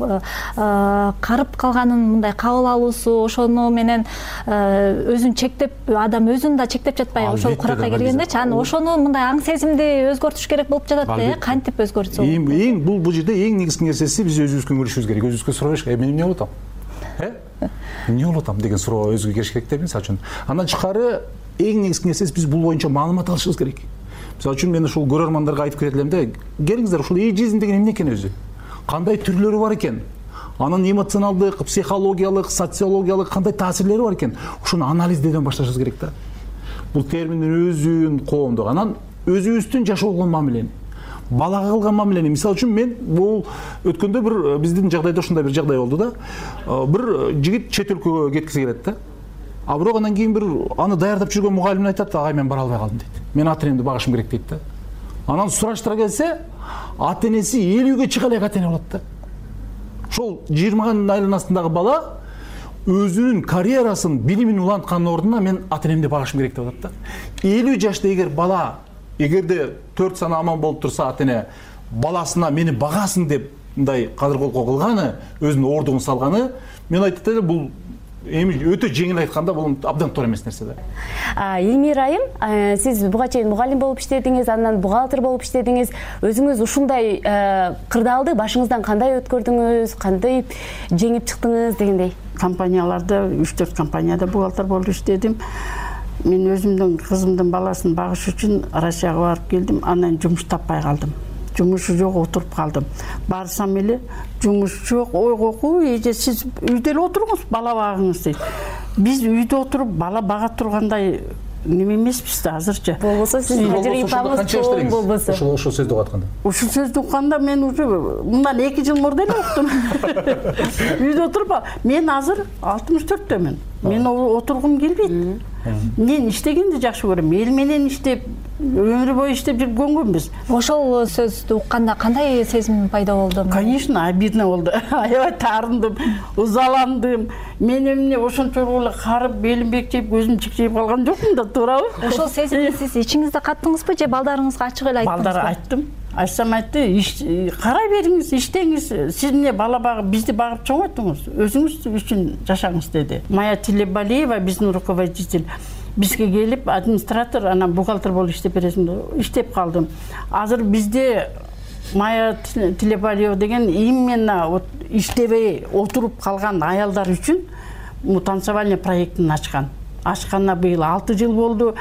карып калганын мындай кабыл алуусу, ошону менен өзүн чектеп, адам өзүн да чектеп жатпай ошол куракка келгендечи, анан ошону мындай аң сезимди өзгөртүш керек болуп жатат да, кантип өзгөртсө? Эң бул жерде эң негизги нерсеси биз өзүбүзгө көрүшүбүз керек. Өзүбүзгө сурабаш, мен эмне болуп атам? Эмне болуп атам деген суроо өзүгө келиш керек деп мисалы үчүн. Андан тышкары эң негизги нерсеси биз бул боюнча маалымат алышыбыз керек. Мисалы үчүн мен ушул көрөрмандарга айтып кетелем да, келиңиздер, ушул эйджизм деген эмне экен өзү? Кандай түрлөрү бар экен? Анын эмоционалдык, психологиялык, социологиялык кандай таасирлери бар экен? Ушуну анализдөөдөн башташыбыз керек да. Бул терминдин өзүн коомдо анан өзүбүздүн жашоого мамилени, балага кылган мамилени. Мисалы үчүн мен бул өткөндө бир биздин жагдайда ушундай бир жагдай болду да. Бир жигит чет өлкөгө кеткиси келет да. А бирок андан кийин бир аны даярдап жүргөн мугалим айтат, агай мен бара албай калдым дейт. Мен ата энемди багышым керек дейт да. Анан сураштыра келсе, ата энеси 50-ге чыга элек ата эне болот да. Ошол 20 айланасындагы бала өзүнүн карьерасын, билимин уланткан ордуна мен ата энемди багышым керек деп атат да. 50 жашта эгер бала, эгерде 4 саны аман болуп турса, ата эне баласына мени багасын деп мындай кадыр колко кылганы, өзүнүн ордугун салганы, мен айтат элем бул эми өтө жеңил айтканда бул абдан туура эмес нерсе да. Эльмира айым, сиз буга чейин мугалим болуп иштедиңиз, андан бухгалтер болуп иштедиңиз. Өзүңүз ушундай кырдаалды башыңыздан кандай өткөрдүңүз, кандай жеңип чыктыңыз дегендей? Компанияларда 3-4 компанияда бухгалтер болуп иштедим. Мен өзүмдүн кызымдын баласын багыш үчүн Россияга барып келдим, анан жумуш таппай калдым. Жумушу жок, отуруп калдым. Барсам эле жумуш жок, ойгоку, эже сиз үйдө эле отуруңуз, бала багыңыз дейт. Биз үйдө отуруп бала бага тургандай неме эмеспиз да азырчы. Болбосо сиз тажрыйбаңыз чоң болбосо. Ушул сөздү угатканда. Ушул сөздү укканда мен уже мындан 2 жыл мурда эле уктум. Үйдө отуруп, мен азыр 64төмүн. Мен отургум келбейт. Мен иштегенди жакшы көрөм. Эл менен иштеп, өмүр бою иштеп жүргөнбүз. Ошол сөздү укканда кандай сезим пайда болду? Конечно, обидно болду. Аябай таарындым, узаландым. Мен эмне ошончолук эле карып, белим бекчейип, көзүм чикчейип калган жокмун да, туурабы? Ошол сезимди сиз ичиңизде каттыңызбы же балдарыңызга ачык эле айттыңызбы? Балдарга айттым. Айтсам айтты, карай бериңиз, иштеңиз, сиз эмне бала багып, бизди багып чоңойттуңуз, өзүңүз үчүн жашаңыз деди. Майя Тилебалиева, биздин руководитель, бизге келип, администратор, анан бухгалтер болуп иштеп бересиң, иштеп калдым. Азыр бизде Майя Тилебалиева деген именно иштебей отуруп калган аялдар үчүн танцевальный проектин ачкан. Ачканына быйыл 6 жыл болду.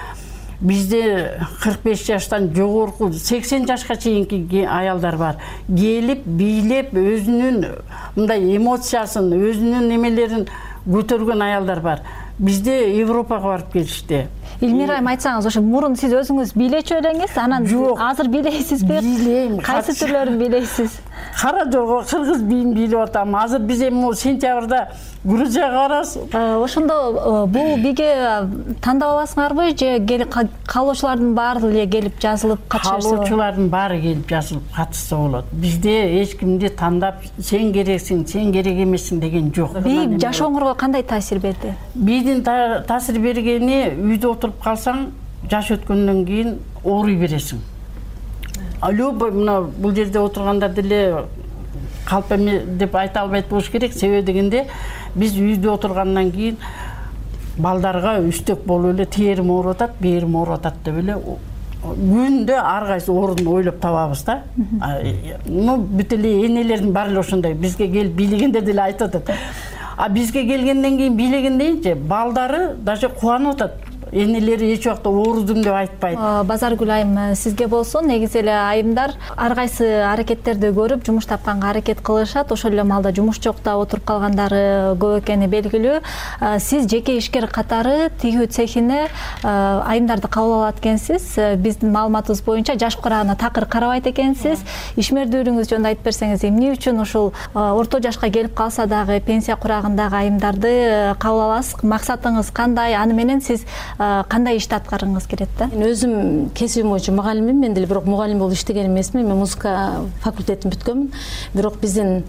Бизде 45 жаштан жогорку 80 жашка чейинки аялдар бар. Келип, бийлеп, өзүнүн мындай эмоциясын, өзүнүн немелерин көтөргөн аялдар бар. Бизде Европага барып келишти. Эльмира айым, айтсаңыз, ошо мурун сиз өзүңүз бийлечү элеңиз, анан азыр бийлейсизби? Бийлейм. Кайсы түрлөрүн бийлейсиз? Кара жолго кыргыз бийин бийлеп атам. Азыр биз эми сентябрда Грузияга барабыз. Ошондо бул биге тандап аласыңарбы же каалоочулардын баары эле келип жазылып катышса? Каалоочулардын баары келип жазылып катышса болот. Бизде эч кимди тандап сен керексиң, сен керек эмессиң деген жок. Би жашооңорго кандай таасир берди? Бийдин таасир бергени, үйдө отуруп калсаң, жаш өткөндөн кийин ооруй бересиң. Любой мына бул жерде отургандар деле калп эме деп айта албайт болуш керек. Себеби дегенде биз үйдө отургандан кийин балдарга үстөк болуп эле терим ооруп атат, берим ооруп атат деп эле күндө ар кайсы орун ойлоп табабыз да. Бүт эле энелердин баары эле ошондой бизге келип бийлегендер деле айтып атат. Бизге келгенден кийин бийлегендейинчи балдары даже кубанып атат. Энелери эч убакта оорудум деп айтпайт. Базаргүл айым, сизге болсо негизи эле айымдар ар кайсы аракеттерди көрүп жумуш тапканга аракет кылышат. Ошол эле маалда жумуш жокта отуруп калгандары көп экени белгилүү. Сиз жеке ишкер катары тигүү цехине айымдарды кабыл алат экенсиз. Биздин маалыматыбыз боюнча жаш курагына такыр карабайт экенсиз. Ишмердүүлүгүңүз жөнүндө айтып берсеңиз, эмне үчүн ушул орто жашка келип калса дагы пенсия курагындагы айымдарды кабыл аласыз? Максатыңыз кандай? Аны менен сиз кандай ишти аткаргыңыз келет да? Мен өзүм кесибим боюнча мугалиммин, мен деле бирок мугалим болуп иштеген эмесмин. Мен музыка факультетин бүткөнмүн. Бирок биздин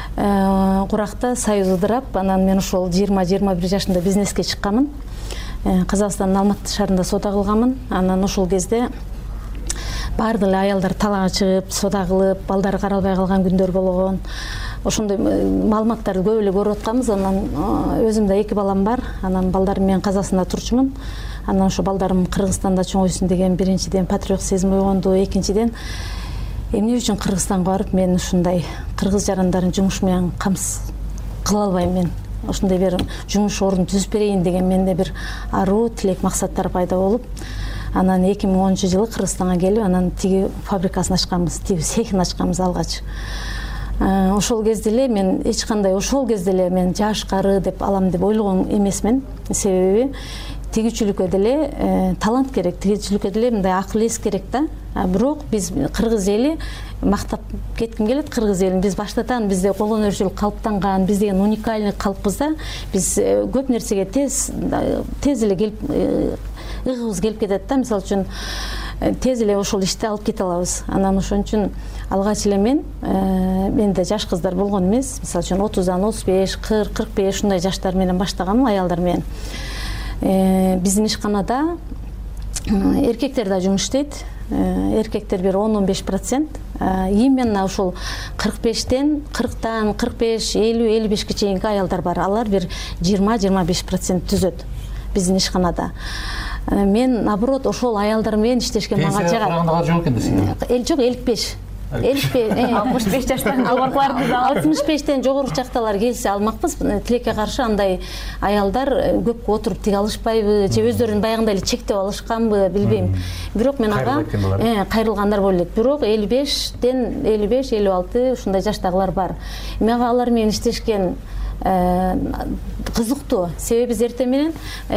куракта союз ыдырап, анан мен ошол 20-21 жашында бизнеске чыкканмын. Казакстандын Алматы шаарында соода кылганмын. Анан ошол кезде баардык эле аялдар талаага чыгып, соода кылып, балдары каралбай калган күндөр болгон. Ошондой маалыматтарды көп эле көрүп атканбыз. Анан өзүмдө 2 балам бар. Анан балдарым менен Казакстанда турчумун. Анан ошо балдарым Кыргызстанда чоңойсун деген биринчиден патриот сезим ойгонду, экинчиден эмне үчүн Кыргызстанга барып мен ушундай кыргыз жарандарын жумуш менен камсыз кыла албайм мен. Ошондой бир жумуш орун түзүп берейин деген менде бир аруу, тилек, максаттар пайда болуп, анан 2010-жылы Кыргызстанга келип, анан тиги фабрикасын ачканбыз, тиги цехин ачканбыз алгач. Ошол кезде эле мен эч кандай ошол кезде эле мен жаш кары деп алам деп ойлогон эмесмин. Себеби тигүүчүлүккө деле талант керек, тигүүчүлүккө деле мындай акыл эс керек да. Бирок биз кыргыз эли мактап кетким келет, кыргыз элин биз баштатан бизде кол өнөрчүлүк калыптанган, биз деген уникальный калкпыз да. Биз көп нерсеге тез эле келип ыгыбыз келип кетет да. Мисалы үчүн тез эле ошол ишти алып кете алабыз. Анан ошон үчүн алгач эле менде жаш кыздар болгон эмес. Мисалы үчүн 30-дан 35, 40, 45 ушундай жаштар менен баштаганмын, аялдар менен. Биздин ишканада эркектер да жумуш иштейт. Эркектер бир 10-15%. Именно ошол 45-тен 40-тан 45, 50, 55-ке чейинки аялдар бар. Алар бир 20-25% түзөт биздин ишканада. Мен наоборот ошол аялдар менен иштешке мага жагат. Пенсия курагында жок экен десең. Жок, 55. 65 жаштан албарларды да 65-тен жогору жакталар келсе алмакпыз. Тилекке каршы андай аялдар көпкө отуруп тиге алышпайбы, же өздөрүн баягындай эле чектеп алышканбы, билбейм. Бирок мен ага кайрылгандар болуп элек. Бирок 55-тен 55-56 ушундай жаштагылар бар. Мага алар менен иштешкен кызыктуу. Себеби биз эртең менен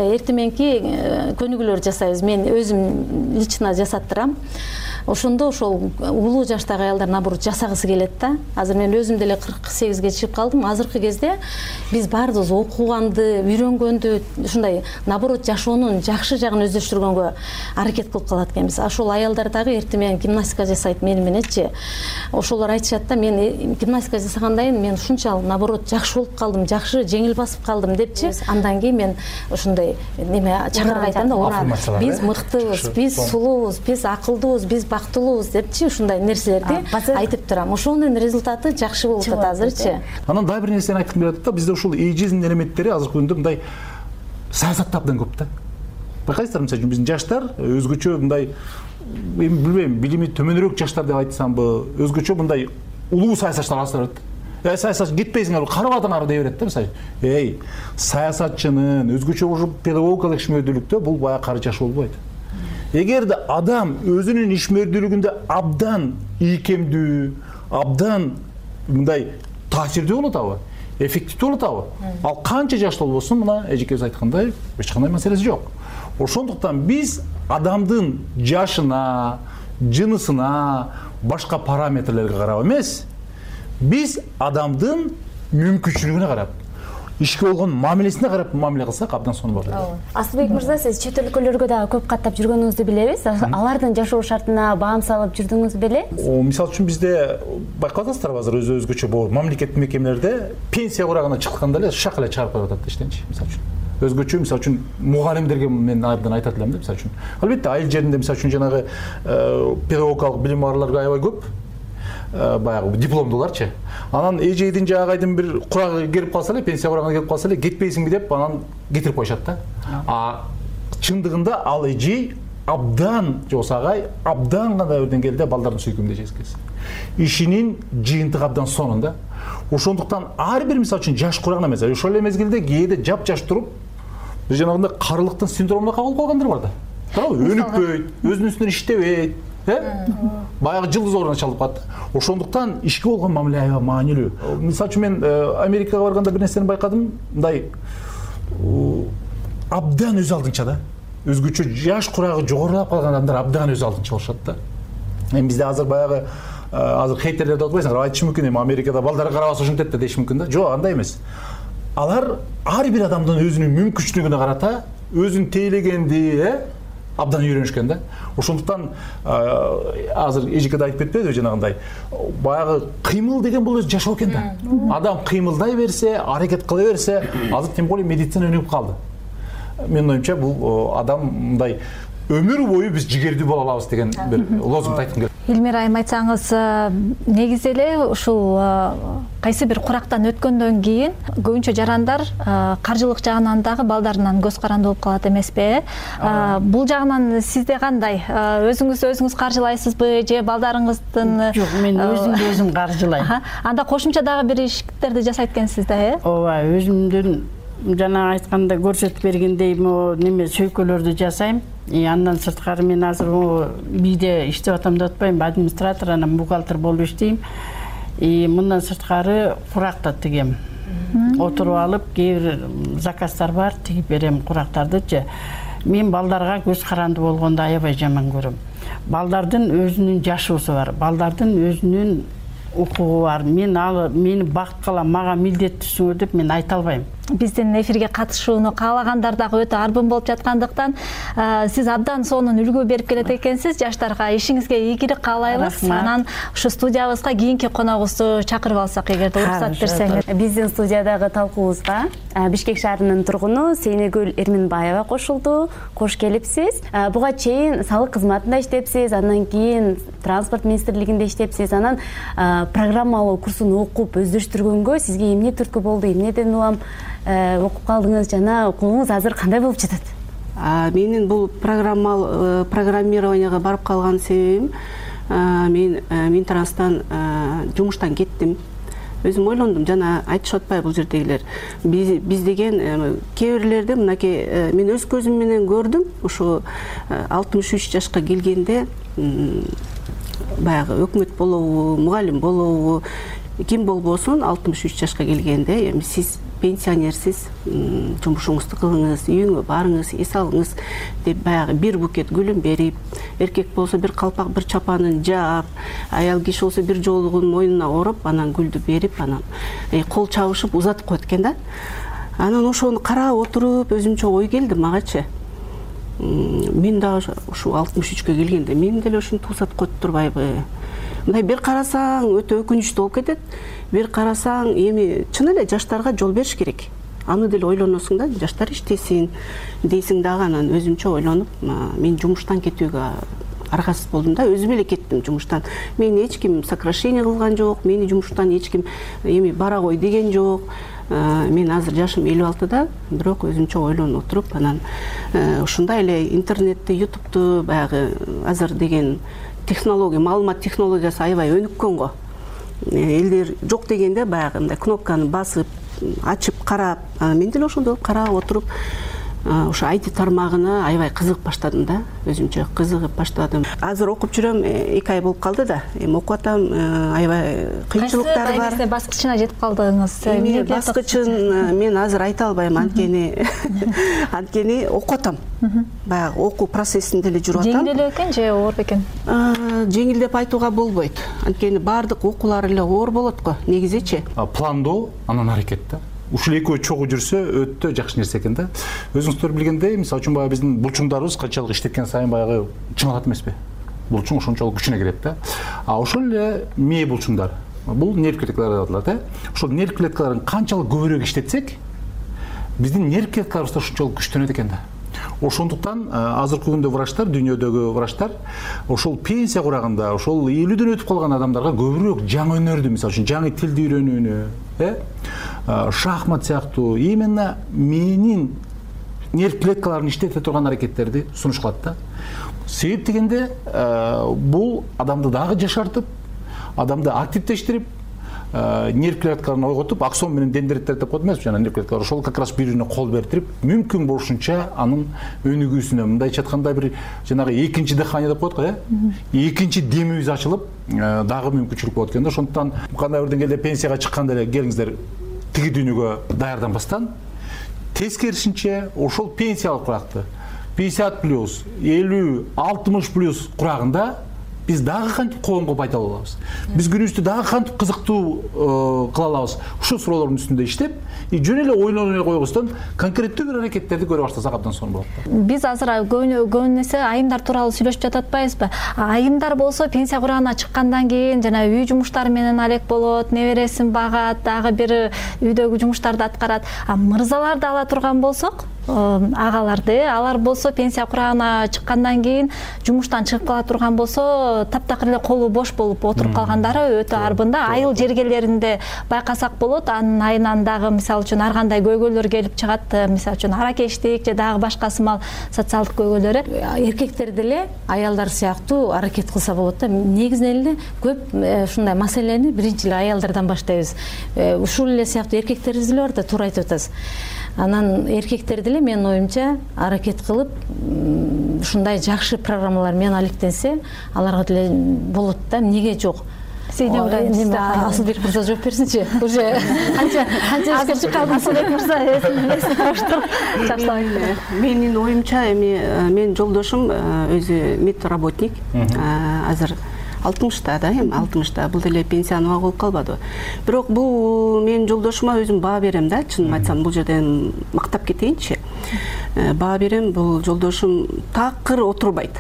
эртеменки көнүгүүлөр жасайбыз. Мен өзүм лично жасаттырам. Ошондо ошол улуу жаштагы аялдар наоборот жасагысы келет да. Азыр мен өзүм деле 48-ге чыгып калдым. Азыркы кезде биз баардыгыбыз окуганды, үйрөнгөндү, ушундай наоборот жашоонун жакшы жагын өздөштүргөнгө аракет кылып калат экенбиз. Ошол аялдар дагы эртең менен гимнастика жасайт меничи. Ошолор айтышат да, мен гимнастика жасагандайын мен ушунчалык наоборот жакшы болуп калдым, жакшы жеңил басып калдым депчи. Андан кийин мен ошондой неме чакырып айтам да, биз мыктыбыз, биз сулуубуз, биз акылдуубуз, биз бактылуубуз депчи, ушундай нерселерди айтып турам. Ошонун результаты жакшы болуп атат азырчы. Анан дагы бир нерсени айткым келип атат да, бизде ушул эйджизмдин элементтери азыркы күндө мындай саясатта абдан көп да. Байкайсыздар, мисалы үчүн биздин жаштар өзгөчө мындай, билбейм, билими төмөнүрөөк жаштар деп айтсамбы, өзгөчө мындай улуу саясатчылар алыштырат. Саясатчы кетпейсиңер, карабатыңар дей берет да, мисалы. Саясатчынын өзгөчө ушу педагогикалык ишмердүүлүктө бул баягы кары жаш болбойт. Эгерде адам өзүнүн ишмердүүлүгүндө абдан ийкемдүү, абдан мындай таасирдүү болуп атабы, эффективдүү болуп атабы, ал канча жаштуу болбосун, мына эжекебиз айткандай, эч кандай маселеси жок. Ошондуктан биз адамдын жашына, жынысына, башка параметрлерге карап эмес, биз адамдын мүмкүнчүлүгүнө карап, ишке болгон мамилесине карап мамиле кылсак абдан сонун болот. Асылбек мырза, сиз чет өлкөлөргө дагы көп каттап жүргөнүңүздү билебиз. Алардын жашоо шартына баам салып жүрдүңүз беле? Мисалы үчүн бизде байкап атасыздарбы, азыр өзгөчө бул мамлекеттик мекемелерде пенсия курагына чыкканда эле шак эле чыгарып коюп атат иштенчи, мисалы үчүн. Өзгөчө мисалы үчүн мугалимдерге мен абдан айтат элем да, мисалы үчүн. Албетте айыл жеринде мисалы үчүн жанагы педагогикалык билим барларга аябай көп. Баягы дипломдуларчы. Анан эжейдин жаагайдын бир курагы келип калса эле, пенсия курагына келип калса эле, кетпейсиңби деп анан кетирип коюшат да. Чындыгында ал эжей абдан же болбосо агай абдан гана өрдөн келди балдардын сүйкүмдүү эжескеси. Ишинин жыйынтыгы абдан сонун да. Ошондуктан ар бир мисалы үчүн жаш курагына эмес, ошол эле мезгилде кээде жап-жаш туруп, бир жанагындай карылыктын синдромуна кабылып калгандар бар да. Туурабы? Өнүкпөйт, өзүнүн үстүнөн иштебейт, баягы жылдыз ордуна чалып калат. Ошондуктан ишке болгон мамиле аябай маанилүү. Мисалы үчүн мен Америкага барганда бир нерсени байкадым, мындай абдан өз алдынча да. Өзгөчө жаш курагы жогорулап калган адамдар абдан өз алдынча болушат да. Эми бизде азыр баягы азыр хейтерлер деп атпайсыңар, айтышы мүмкүн эми Америкада балдары карабаса ушинтет да деши мүмкүн да. Жок, андай эмес. Алар ар бир адамдын өзүнүн мүмкүнчүлүгүнө карата өзүн тейлегенди абдан үйрөнүшкөн да. Ошондуктан азыр эжекеде айтып кетпедиби жанагындай баягы кыймыл деген бул өзү жашоо экен да. Адам кыймылдай берсе, аракет кыла берсе, азыр тем более медицина өнүгүп калды. Менин оюмча бул адам мындай өмүр бою биз жигердүү боло алабыз деген бир лозунгду айткым келет. Элмира айым, айтсаңыз, негизи эле ушул кайсы бир курактан өткөндөн кийин көбүнчө жарандар каржылык жагынан дагы балдарынан көз каранды болуп калат эмеспи? Бул жагынан сизде кандай? Өзүңүз каржылайсызбы же балдарыңыздын? Жок, мен өзүм каржылайм. Анда кошумча дагы бир иштерди жасайт экенсиз да, Ооба, өзүмдүн жана айтканда көрсөтүп бергендей неме сөйкөлөрдү жасайм. Андан сырткары мен азыр бийде иштеп атам деп атпайм, администратор, анан бухгалтер болуп иштейм. Мындан сырткары куракта тигем. Отуруп алып, кээ бир заказдар бар, тигип берем курактардычы. Мен балдарга көз каранды болгондо аябай жаман көрөм. Балдардын өзүнүн жашоосу бар, балдардын өзүнүн укугу бар. Мени бакыткыла, мага милдеттүүсүңөр деп мен айта албайм. Биздин эфирге катышууну каалагандар дагы өтө арбын болуп жаткандыктан сиз абдан сонун үлгү берип келет экенсиз жаштарга. Ишиңизге ийгилик каалайбыз. Анан ушу студиябызга кийинки коногубузду чакырып алсак, эгерде уруксат берсеңиз. Биздин студиядагы талкуубузга Бишкек шаарынын тургуну Сейнегүл Эрминбаева кошулду. Кош келипсиз. Буга чейин салык кызматында иштепсиз, андан кийин транспорт министрлигинде иштепсиз, анан программалоо курсун окуп өздөштүргөнгө сизге эмне түрткү болду, эмнеден улам окуп калдыңыз жана окууңуз азыр кандай болуп жатат? Менин бул программированияга барып калган себебим, мен Минтрастан жумуштан кеттим. Өзүм ойлондум, жана айтышып атпайбы бул жердегилер. Биз деген кээ бирлерде мынакей мен өз көзүм менен көрдүм, ушу 63 жашка келгенде баягы өкмөт болобу, мугалим болобу, ким болбосун 63 жашка келгенде эми сиз пенсионерсиз, жумушуңузду кылыңыз, үйүңө барыңыз, эс алыңыз деп баягы бир букет гүлүн берип, эркек болсо бир калпак, бир чапанын жаап, аял киши болсо бир жолугун мойнуна ороп, анан гүлдү берип, анан кол чабышып узатып коет экен да. Анан ошону карап отуруп, өзүмчө ой келди магачы. Мен дагы ушу 63-кө келгенде мен деле ушинтип узатып коюп турбайбы? Мындай бир карасаң өтө өкүнүчтүү болуп кетет. Бир карасаң эми чын эле жаштарга жол бериш керек. Аны деле ойлоносуң да, жаштар иштесин дейсиң дагы. Анан өзүмчө ойлонуп, мен жумуштан кетүүгө аргасыз болдум да, өзүм эле кеттим жумуштан. Мени эч ким сокращение кылган жок, мени жумуштан эч ким эми бара кой деген жок. Мен азыр жашым 56-да, бирок өзүмчө ойлонуп отуруп, анан ушундай эле интернетти, ютубту баягы азыр деген технология, маалымат технологиясы аябай өнүккөн го. Элдер жок дегенде баягы мындай кнопканы басып, ачып карап, мен деле ошондой карап отуруп, ошо IT тармагына аябай кызыгып баштадым да, өзүмчө кызыгып баштадым. Азыр окуп жүрөм, 2 ай болуп калды да. Эми окуп атам, аябай кыйынчылыктар бар. Кайсы баскычына жетип калдыңыз? Эми баскычын мен азыр айта албайм, анткени окуп атам. Баягы окуу процессинде эле жүрүп атам. Жеңил эле экен же оор бекен? Жеңил деп айтууга болбойт. Анткени баардык окуулар эле оор болот го, негизичи. Пландоо, анан аракет да. Ушул экөө чогуу жүрсө өтө жакшы нерсе экен да. Өзүңүздөр билгендей, мисалы үчүн баягы биздин булчуңдарыбыз канчалык иштеткен сайын баягы чыңалат эмеспи? Булчуң ошончолук күчүнө кирет да. Ошол эле мээ булчуңдар. Бул нерв клеткалары деп аталат, Ошол нерв клеткаларын канчалык көбүрөөк иштетсек, биздин нерв клеткаларыбыз да ошончолук күчтөнөт экен да. Ошондуктан азыркы күндө врачтар, дүйнөдөгү врачтар ошол пенсия курагында, ошол 50-дөн өтүп калган адамдарга көбүрөөк жаңы өнөрдү, мисалы үчүн жаңы тилди үйрөнүүнү, шахмат сыяктуу именно мээнин нерв клеткаларын иштете турган аракеттерди сунуш кылат да. Себеп дегенде бул адамды дагы жашартып, адамды активдештирип, нерв клеткаларын ойготуп, аксон менен дендриттерди деп коет эмеспи, жана нерв клеткалар ошол как раз бири-бирине кол берип, мүмкүн болушунча анын өнүгүүсүнө мындайча айтканда бир жанагы экинчи дыхание деп коет го, экинчи демибиз ачылып, дагы мүмкүнчүлүк болот экен да. Ошондуктан кандай бир деңгээлде пенсияга чыкканда эле келиңиздер тиги дүйнөгө даярданбастан, тескерисинче ошол пенсиялык куракты 50+, 50, 60+ курагында биз дагы кантип коомго пайдалуу алабыз, биз күнүбүздү дагы кантип кызыктуу кыла алабыз, ушул суроолордун үстүндө иштеп, жөн эле ойлоно койбостон конкреттүү бир аракеттерди көрө баштасак абдан сонун болот да. Биз азыр көбүн эсе айымдар тууралуу сүйлөшүп жатып атпайбызбы? Айымдар болсо пенсия курагына чыккандан кийин жана үй жумуштары менен алек болот, небересин багат, дагы бир үйдөгү жумуштарды аткарат. Мырзаларды ала турган болсок, агаларды, алар болсо пенсия курагына чыккандан кийин жумуштан чыгып кала турган болсо, таптакыр эле колу бош болуп отуруп калгандары өтө арбында. Айыл жергелеринде байкасак болот. Анын айынан дагы мисалы үчүн ар кандай көйгөйлөр келип чыгат. Мисалы үчүн аракештик же дагы башка сымал социалдык көйгөйлөрү. Эркектер деле аялдар сыяктуу аракет кылса болот да. Негизинен эле көп ушундай маселени биринчи эле аялдардан баштайбыз. Ушул эле сыяктуу эркектерибиз деле бар да, туура айтып атасыз. Анан эркектер деле менин оюмча аракет кылып ушундай жакшы программалар менен алектенсе, аларга деле болот да. Эмнеге жок? Асылбек мырза жооп берсинчи. Уже канча эске чыккан Асылбек мырза менин оюмча эми менин жолдошум өзү медработник, азыр 60-та да, эми 60-та, бул деле пенсионерга болуп калбады. Бирок бул менин жолдошума өзүм баа берем да, чынын айтсам, бул жерден мактап кетейинчи. Баа берем, бул жолдошум такыр отурбайт.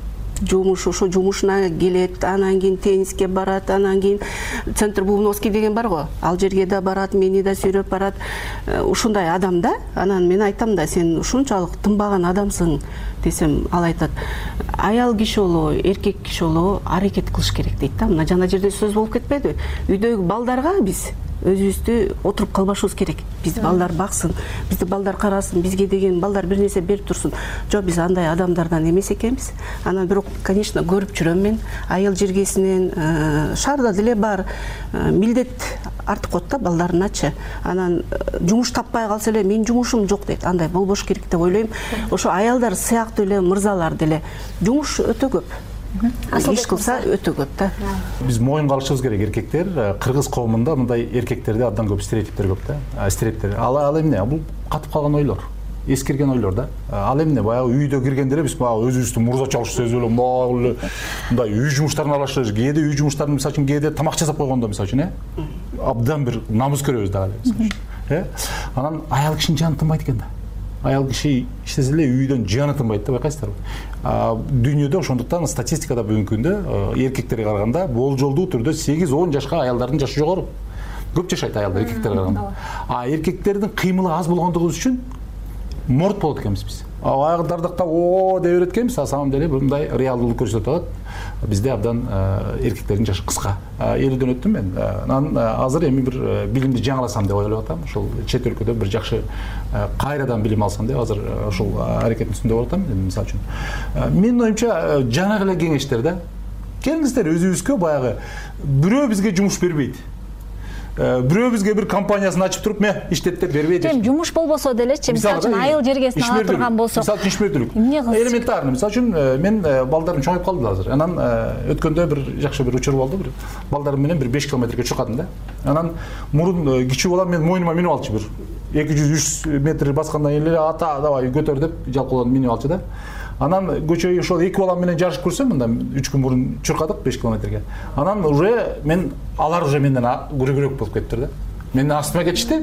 Ошо жумушуна келет, анан кийин тенниске барат, анан кийин центр Бубновский деген бар го, ал жерге да барат, мени да сүйрөп барат. Ушундай адам да. Анан мен айтам да, сен ушунчалык тынбаган адамсың десем, ал айтат, аял киши болобу, эркек киши болобу аракет кылыш керек дейт да. Мына жана жерде сөз болуп кетпедиби? Үйдөгү балдарга биз өзүбүздү отуруп калбашыбыз керек. Бизди балдар баксын, бизди балдар карасын, бизге деген балдар бир нерсе берип турсун. Жок, биз андай адамдардан эмес экенбиз. Анан бирок, конечно, көрүп жүрөм мен айыл жергесинен, шаарда деле бар, милдет артып коет да балдарыначы. Анан жумуш таппай калса эле, менин жумушум жок дейт. Андай болбош керек деп ойлойм. Ошо аялдар сыяктуу эле мырзалар деле жумуш өтө көп. Иш кылса өтө көп да. Биз моюнга алышыбыз керек, эркектер. Кыргыз коомунда мындай эркектерде абдан көп стереотиптер көп да. Стереотиптер. Ал эмне? Бул катып калган ойлор, эскирген ойлор да. Ал эмне? Баягы үйдө киргенде эле биз өзүбүздү мурзачалык сезип эле мындай үй жумуштарын алышыбыз, кээде үй жумуштарын мисалы үчүн кээде тамак жасап койгондо мисалы үчүн абдан бир намыс көрөбүз дагы мисалы үчүн. Анан аял кишинин жаны тынбайт экен да. Аял киши иштесе эле үйдөн жаны тынбайт да, байкайсыздарбы? Дүйнөдө ошондуктан статистикада бүгүнкү күндө эркектерге караганда болжолдуу түрдө 8-10 жашка аялдардын жашы жогору. Көп жашайт аялдар эркектерге караганда. Эркектердин кыймылы аз болгондугубуз үчүн морт болот экенбиз биз. Аялдардыкта о дей берет экенбиз, а самом деле мындай реалдуулук көрсөтүп атат. Бизде абдан эркектердин жашы кыска. 50дөн өттүм мен. Анан азыр эми бир билимди жаңыласам деп ойлоп атам. Ошол чет өлкөдө бир жакшы кайрадан билим алсам деп азыр ошол аракеттин үстүндө болуп атам. Мисалы үчүн менин оюмча жаңы эле кеңештер да. Келиңиздер өзүбүзгө баягы бирөө бизге жумуш бербейт. Бирөө бизге бир компаниясын ачып туруп, мен иштет деп бербейт. Эми жумуш болбосо делечи, мисалы үчүн айыл жергесине ала турган болсо. Мисалы үчүн ишмердүүлүк. Элементарный. Мисалы үчүн мен балдарым чоңоюп калды азыр. Анан өткөндө бир жакшы бир учур болду. Бир балдарым менен бир 5 километрге чуркадым да. Анан мурун кичүү балам мен мойнума минип алчу бир 200-300 метр баскандан кийин эле ата давай көтөр деп жалкоолонуп минип алчу да. Анан көчөй ошол 2 балам менен жарышып көрсөм, мында 3 күн мурун чуркадык 5 километрге. Анан уже алар уже менден күрөгүрөөк болуп кеттир да. Менин астыма кетишти.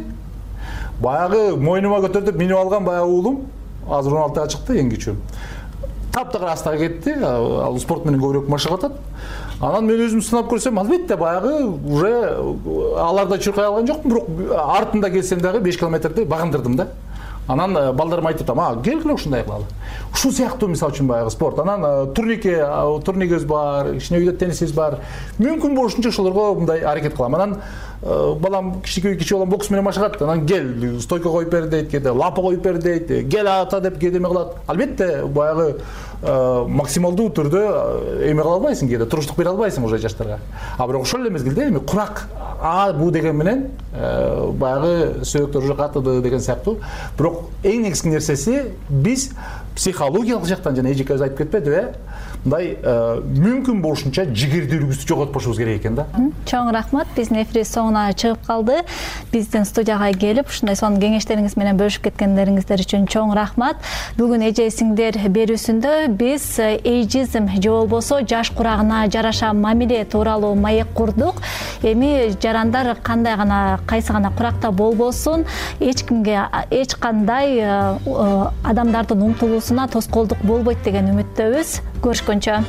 Баягы мойнума көтөрүп минип алган баягы уулум азыр 16-га чыкты, эң кичүүм. Таптагыр астага кетти. Ал спорт менен көбүрөөк машык атат. Анан мен өзүм сынап көрсөм, албетте баягы уже аларда чуркай алган жокмун, бирок артында келсем дагы 5 километрди багындырдым да. Анан балдарым айтып атам, келгиле ушундай кылалы. Ушул сыяктуу мисалы үчүн баягы спорт. Анан турникебиз бар, кичине үйдө теннисибиз бар. Мүмкүн болушунча ошолорго мындай аракет кылам. Анан балам кичи балам бокс менен машыгат, анан кел стойка коюп бер дейт, кээде лапа коюп бер дейт, кел ата деп кээде эме кылат. Албетте баягы максималдуу түрдө эме кыла албайсың, кээде туруштук бере албайсың уже жаштарга. А бирок ошол эле мезгилде эми курак бу деген менен баягы сөөктөр уже катыды деген сыяктуу. Бирок эң негизги нерсеси биз психологиялык жактан жана эжеке өзү айтып кетпедиби, мындай мүмкүн болушунча жигердүүлүгүбүздү жоготпошубуз керек экен да. Чоң рахмат. Биздин эфир соңуна чыгып калды. Биздин студияга келип ушундай сонун кеңештериңиз менен бөлүшүп кеткендериңиздер үчүн чоң рахмат. Бүгүн эже сиңдер берүүсүндө биз эйджизм же болбосо жаш курагына жараша мамиле тууралуу маек курдук. Эми жарандар кандай гана кайсы гана куракта болбосун, эч кимге эч кандай адамдардын умтулуусуна тоскоолдук болбойт деген үмүттөбүз. Көрүшкөнчө.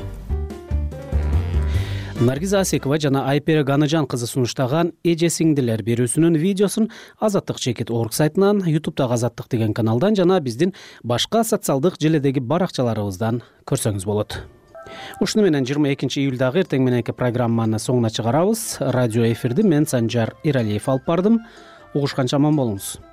Наргиз Асекова жана Айпера Ганыжан кызы сунуштаган эже сиңдилер берүүсүнүн видеосун Азаттык.org сайтынан, YouTube'дагы Азаттык деген каналдан жана биздин башка социалдык желедеги баракчаларыбыздан көрсөңүз болот. Ушуну менен 22 июлдагы эртең мененки программаны соңуна чыгарабыз. Радио эфирди мен Санжар Иралиев алып бардым. Угушканча аман болуңуз.